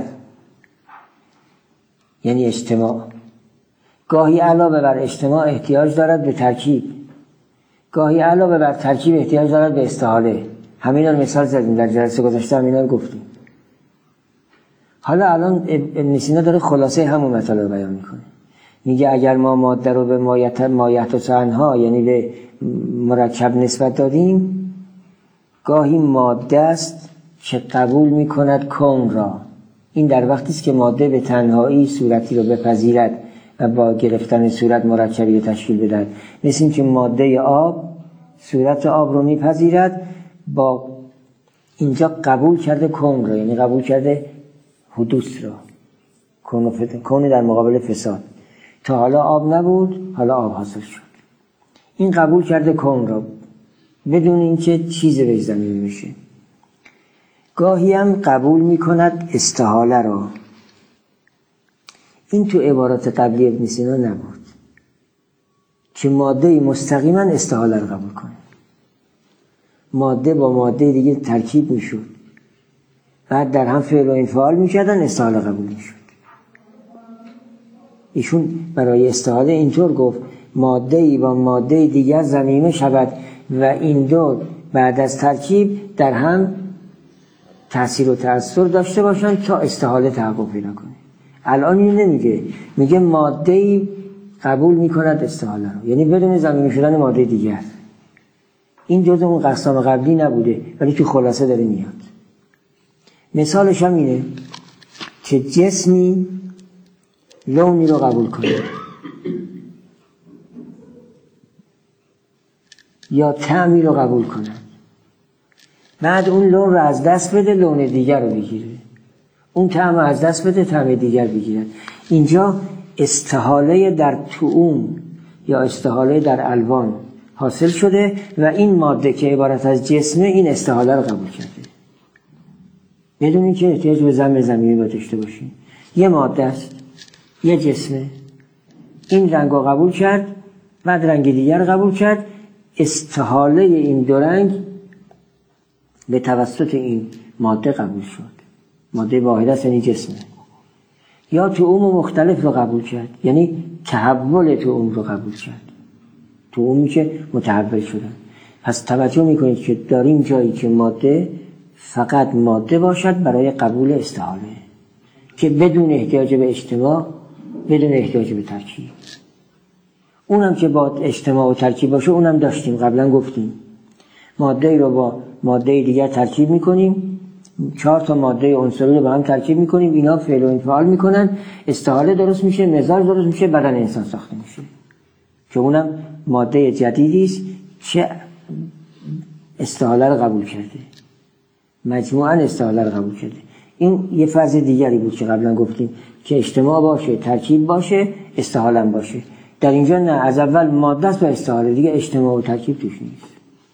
یعنی اجتماع. گاهی علاوه بر اجتماع احتیاج دارد به ترکیب، گاهی علاوه بر ترکیب احتیاج دارد به استحاله. همینا رو مثال زدیم در جلسه گذشته، همینا رو گفتیم. حالا الان ابن سینا داره خلاصه همون مطلب رو بیان میکنه. میگه اگر ما ماده رو به ما یحدث عنها، یعنی به مرکب نسبت دادیم، گاهی ماده است که قبول میکند کون را. این در وقتی است که ماده به تنهایی صورتی رو بپذیرد و با گرفتن صورت مرکبی رو تشکیل بدهد. مثل این که ماده آب صورت آب رو میپذیرد، با اینجا قبول کرده کون را، یعنی قبول کرده حدوث را. کون در مقابل فساد. تا حالا آب نبود، حالا آب حاصل شد. این قبول کرده کون را بدون اینکه چیزی به زمین میشه. گاهی هم قبول میکند استحاله را. این تو عبارات قبلی ابن سینا نبود که ماده مستقیما استحاله را قبول کنه. ماده با ماده دیگه ترکیب میشد، بعد در هم فعل و انفعال میکردن، استحاله قبول میشد. ایشون برای استحاله اینطور گفت ماده ای با ماده دیگر ضمیمه شود و این دو بعد از ترکیب در هم تأثیر و تأثیر داشته باشند تا استحاله تحقق پیدا کنه. الان این نمیگه، میگه ماده ای قبول میکند استحاله رو، یعنی بدون ضمیمه شدن ماده دیگر. این جزء اون قسم قبلی نبوده، ولی تو خلاصه داره میاد. مثالش هم اینه که جسمی لونی رو قبول کنه یا طعمی رو قبول کنه، بعد اون لون رو از دست بده، لون دیگر رو بگیره. اون طعم رو از دست بده، طعم دیگر بگیرد. اینجا استحاله در طعوم یا استحاله در الوان حاصل شده و این ماده که عبارت از جسمه این استحاله رو قبول کرده بدون اینکه احتیاج به ضم ضمیری با داشته باشیم. یه ماده است، یه جسمه، این رنگ رو قبول کرد، بعد رنگ دیگر قبول کرد. استحاله این دو رنگ به توسط این ماده قبول شد. ماده واحد است، یعنی جسمه. یا طعوم مختلف رو قبول کرد، یعنی تحول طعوم رو قبول کرد، طعومی که متحول شدن. پس توجه میکنید که داریم جایی که ماده فقط ماده باشد برای قبول استحاله، که بدون احتیاج به اجتماع، بدون احتیاج به ترکیب. اونم که با اجتماع و ترکیب باشه اونم داشتیم، قبلا گفتیم ماده رو با ماده دیگر ترکیب میکنیم، چهار تا ماده عنصری رو با هم ترکیب میکنیم، اینا فعل و انفعال میکنن، استحاله درست میشه، مزاج درست میشه، بدن انسان ساخته میشه، که اونم ماده جدیدی است که استحاله رو قبول کرده، مجموعاً استحاله رو قبول کرده. این یه فرض دیگری بود که قبلا گفتیم که اجتماع باشه، ترکیب باشه، استحاله هم باشه. در اینجا نه، از اول ماده است و استحاله، دیگه اجتماع و ترکیب توش نیست.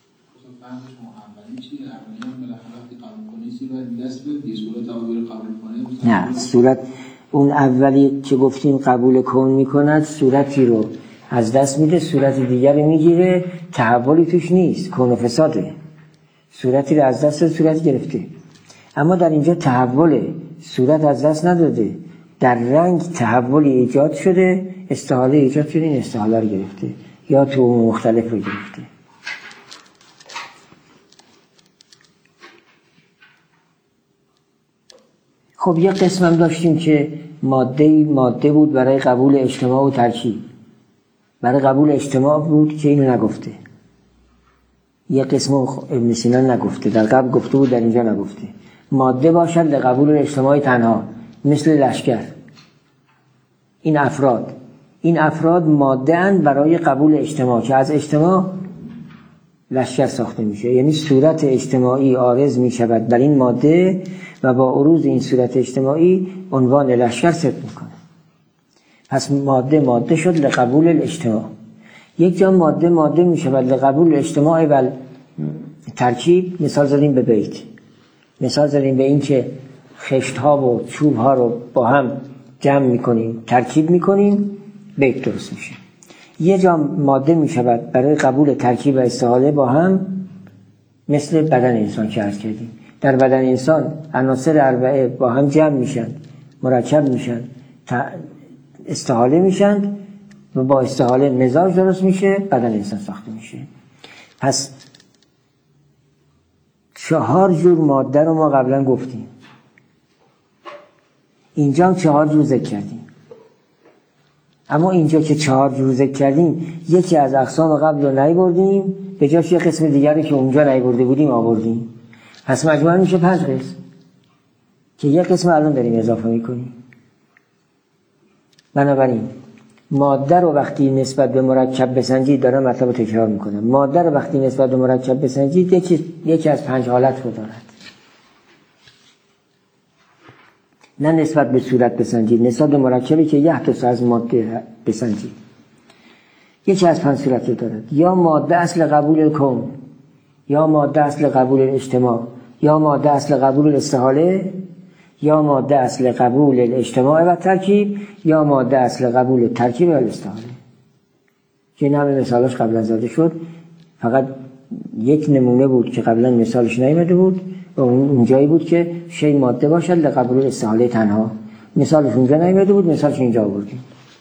نه، صورت اون اولی که گفتیم قبول کون میکند، صورتی رو از دست میده، صورت دیگری میگیره، تحولی توش نیست، کون و فساده. صورتی رو از دست صورت گرفته. اما در اینجا تحول صورت از دست نداده، در رنگ تحولی ایجاد شده، استحاله ایجاد شده، این استحاله رو گرفته یا تو مختلف رو گرفته. خب یک قسم هم داشتیم که ماده ماده بود برای قبول اجتماع و ترکیب، برای قبول اجتماع بود که اینو نگفته. یک قسم ابن سینا نگفته، در قبل گفته بود، در اینجا نگفته. ماده باشد لقبول اجتماع تنها، مثل لشکر. این افراد این افراد ماده اند برای قبول اجتماع، که از اجتماع لشکر ساخته میشه. یعنی صورت اجتماعی عارض میشود بر این ماده و با عروض این صورت اجتماعی عنوان لشکر ثبت میکنه. پس ماده ماده شد لقبول الاجتماع. یک جا ماده ماده میشود لقبول اجتماع و ترکیب. مثال زدیم به بیت، مثال زدیم به این که خشت ها و چوب ها رو با هم جمع میکنیم، ترکیب میکنیم، بیت درست میشه. یه جا ماده میشود برای قبول ترکیب و استحاله با هم، مثل بدن انسان که عرض کردیم. در بدن انسان عناصر اربعه با هم جمع میشن، مرکب میشن، استحاله میشن و با استحاله مزاج درست میشه، بدن انسان ساخته میشه. پس چهار جور ماده رو ما قبلا گفتیم، اینجا هم چهار جور ذکر کردیم. اما اینجا که چهار جور ذکر کردیم، یکی از اقسام قبل رو نیاوردیم، به جاش یک قسم دیگری که اونجا نیاورده بودیم آوردیم. پس مجموعاً میشه پنج قسم که یک قسم الان داریم اضافه میکنیم. بنابراین ماده رو وقتی نسبت به مرکب بسنجید، دارم مطلب رو تکرار میکنم، ماده رو وقتی نسبت به مرکب بسنجید یکی, یکی از پنج حالت رو دارد. نه نسبت به صورت بسنجید، نسبت به مرکبی که یحدث از ماده بسنجید، یکی از پنج صورت رو دارد. یا ماده اصل قبول کون، یا ماده اصل قبول اجتماع، یا ماده اصل قبول استحاله، یا ماده اصل قبول اجتماع و ترکیب، یا ماده اصل قبول ترکیب و استحاله. که این همه مثالش قبلا زده شد، فقط یک نمونه بود که قبلا مثالش نیامده بود و اون جایی بود که شی ماده باشد لقبول استحاله تنها. مثالش اونجا نیامده بود، مثالش اینجا آوردیم.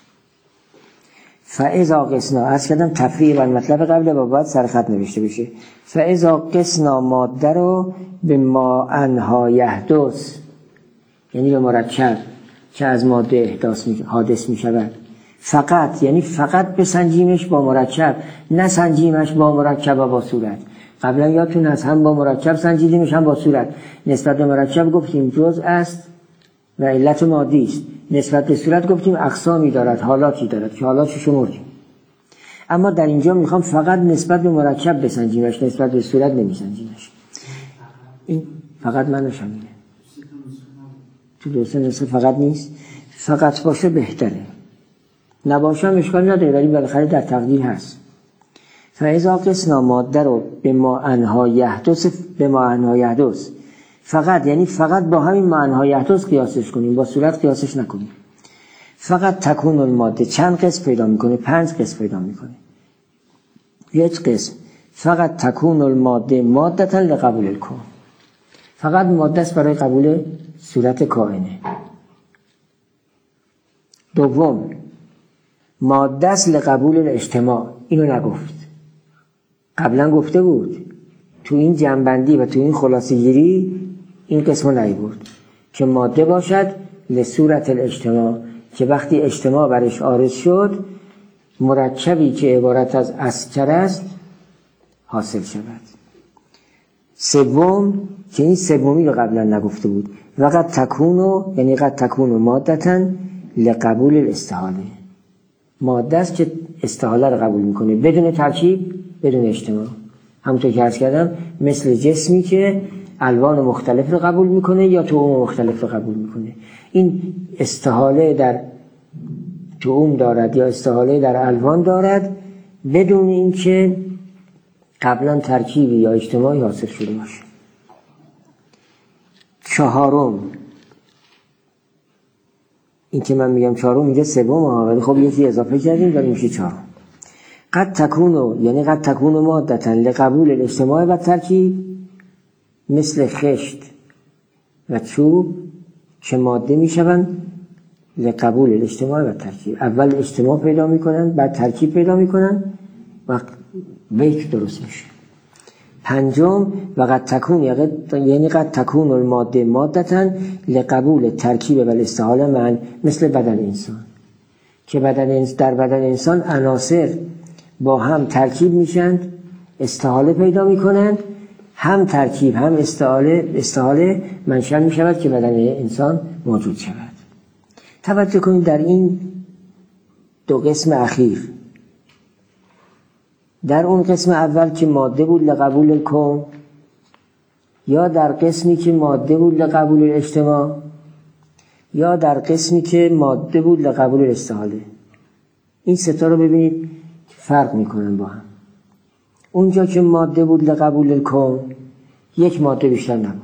فاذا قسنا، عرض کردم تفریع و مطلب قبل با باید سرخط نوشته بشه. فاذا قسنا ماده رو به ما انها یحدث، یعنی به مرکب که از ماده احداث می حادث می شود، فقط یعنی فقط بسنجیمش با مرکب، نه سنجیمش با مرکب و با صورت. قبلا یادتون هست هم با مرکب سنجیدیمش هم با صورت. نسبت به مرکب گفتیم جزء است و علت مادی است، نسبت به صورت گفتیم اقسامی دارد، حالاتی دارد که حالاتش شمردیم. اما در اینجا میخوام فقط نسبت به مرکب بسنجیمش، نسبت به صورت نمیسنجیمش. این فقط منش همینه. تو دو سه نسخه فقط نیست، فقط باشه بهتره، نباشه هم اشکال نداره، ولی بالاخره در تقدیر هست. فاذا قسنا ماده رو به ما انها یحدث، به ما انها یحدث، فقط یعنی فقط با همین ما انها یحدث قیاسش کنیم، با صورت قیاسش نکنیم. فقط تکون الماده چند قسم پیدا میکنه؟ پنج قسم پیدا میکنه. یک قسم فقط تکون الماده مادتا لقبول الکون، فقط ماده است برای قبول صورت کائنه. دوم ماده است لقبول الاجتماع، اینو نگفت، قبلا گفته بود. تو این جنبندی و تو این خلاصه گیری این قسمو نیاورد که ماده باشد لصورت الاجتماع، که وقتی اجتماع برش عارض شد مرکبی که عبارت از اسکر است حاصل شود. سوم که این سومی رو قبلا نگفته بود، وقت تکونو یعنی قد تکونو مادتا لقبول الاستحاله، ماده است که استحاله رو قبول میکنه بدون ترکیب، بدون اجتماع. همونطور که عرض کردم مثل جسمی که الوان مختلف رو قبول میکنه یا طعوم مختلف رو قبول میکنه. این استحاله در طعوم دارد یا استحاله در الوان دارد بدون اینکه قبلا ترکیبی یا اجتماعی حاصل شده باشه. چهارم، این که من میگم چهارم میگه سوم ها، ولی خب یکی اضافه کردیم داریم میشه چهارم. قد تکونو یعنی قد تکونو مادتا لقبول الاجتماع و ترکیب، مثل خشت و چوب که ماده میشوند لقبول الاجتماع و ترکیب. اول اجتماع پیدا میکنن، بعد ترکیب پیدا میکنن و بیک درست میشه. پنجم و قد تکون، یعنی قد تکون الماده مادتن لقبول ترکیب و الاستحاله من مثل بدن انسان، که بدن در بدن انسان عناصر با هم ترکیب میشند، استحاله پیدا میکنند، هم ترکیب هم استحاله استحاله منشأ میشود که بدن انسان موجود شود. توجه کنید در این دو قسم اخیر، در اون قسم اول که ماده بود لقبول الکون، یا در قسمی که ماده بود لقبول الاجتماع، یا در قسمی که ماده بود لقبول الاستحاله، این ستا رو ببینید فرق میکنن با هم. اونجا که ماده بود لقبول الکون یک ماده بیشتر نبود،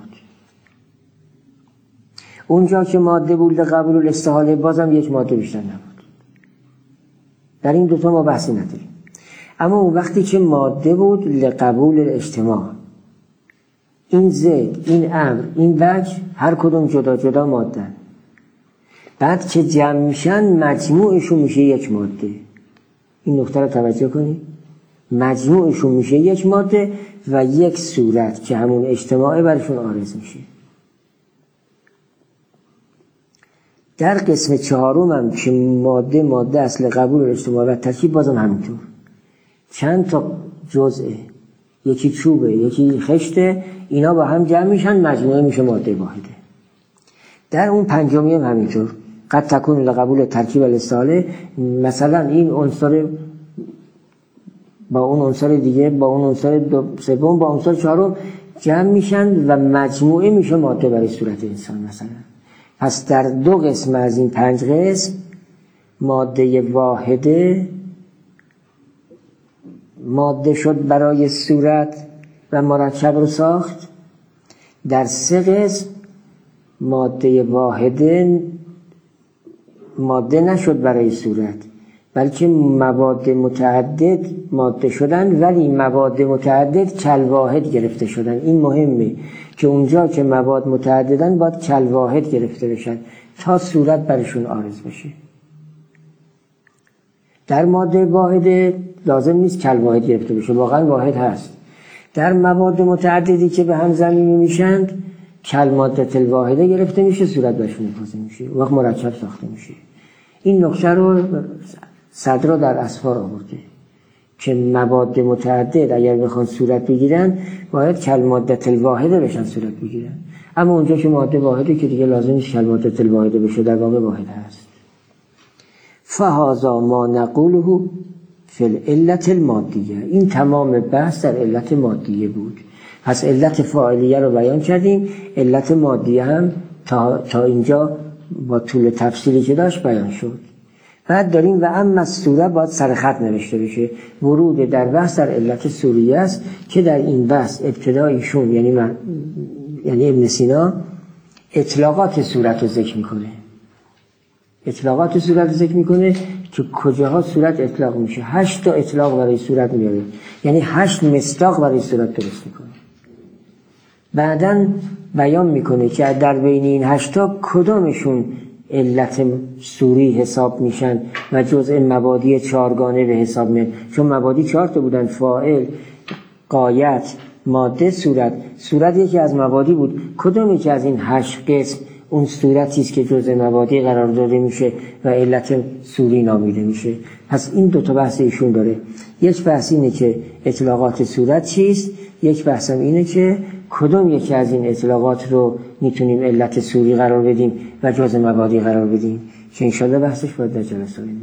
اونجا که ماده بود لقبول الاستحاله بازم یک ماده بیشتر نبود. در این دوتا ما بحثی نداریم. اما اون وقتی که ماده بود لقبول الاجتماع، این زید، این امر، این وجه هر کدوم جدا جدا ماده، بعد که جمع میشن مجموعشون میشه یک ماده. این نکته رو توجه کنید، مجموعشون میشه یک ماده و یک صورت که همون اجتماعه برشون عارض میشه. در قسم چهارم هم که ماده ماده اصل قبول اجتماع و ترکیب بازم همینطور، چند تا جزء، یکی چوبه یکی خشته، اینا با هم جمع میشن مجموعه میشه ماده واحده. در اون پنجمی هم همینطور، قد تکون لقبول ترکیب الاستحاله، مثلا این عنصر با اون عنصر دیگه با اون عنصر سوم با عنصر چهارم جمع میشن و مجموعه میشه ماده برای صورت انسان مثلا. پس در دو قسم از این پنج قسم ماده واحده ماده شد برای صورت و مرکب رو ساخت. در سه قسم ماده واحده ماده نشد برای صورت، بلکه مواد متعدد ماده شدن، ولی مواد متعدد کل واحد گرفته شدن. این مهمه که اونجا که مواد متعددن باید کل واحد گرفته بشن تا صورت برشون عارض بشه. در ماده واحده لازم نیست کل واحد گرفته بشه، واقعا واحد هست. در مواد متعددی که به هم ضمیمه میشند کل ماده الواحده گرفته میشه، صورت برشون افاضه میشه، وقت مرکب ساخته میشه. این نقشه رو صدرا در اسفار آورده که مواد متعدد اگر بخوان صورت بگیرن باید کل ماده الواحده بشن صورت بگیرن، اما اونجا که ماده واحده که دیگه لازم نیست کل ماده الواحده بشه، در واقع واحد هست. فهذا ما نقوله فی العلت المادیه، این تمام بحث در علت مادیه بود. پس علت فاعلیه رو بیان کردیم، علت مادیه هم تا, تا اینجا با طول تفصیلی که داشت بیان شد. بعد داریم و اما الصوره باید سر خط نوشته بشه. ورود در بحث در علت صوریه است که در این بحث ابتدایشون یعنی من یعنی ابن سینا اطلاقات صورت رو ذکر میکنه. اطلاقات صورت رو ذکر میکنه که کجاها صورت اطلاق میشه. هشت تا اطلاق برای صورت میاره، یعنی هشت مصداق برای صورت درست میکنه. بعداً بیان میکنه که در بین این هشتا کدامشون علت صوری حساب میشن و جزء مبادی چهارگانه به حساب میاد. چون مبادی چهار تا بودن، فاعل، غایت، ماده، صورت. صورت یکی از مبادی بود. کدام یکی از این هشت قسم اون صورتی است که جزء مبادی قرار داده میشه و علت صوری نامیده میشه. پس این دو تا بحث ایشون داره. یک بحث اینه که اطلاقات صورت چیست، یک بحث هم اینه که کدوم یکی از این اطلاقات رو میتونیم علت صوری قرار بدیم و جزء مبادی قرار بدیم، که انشالله بحثش باید در جلسه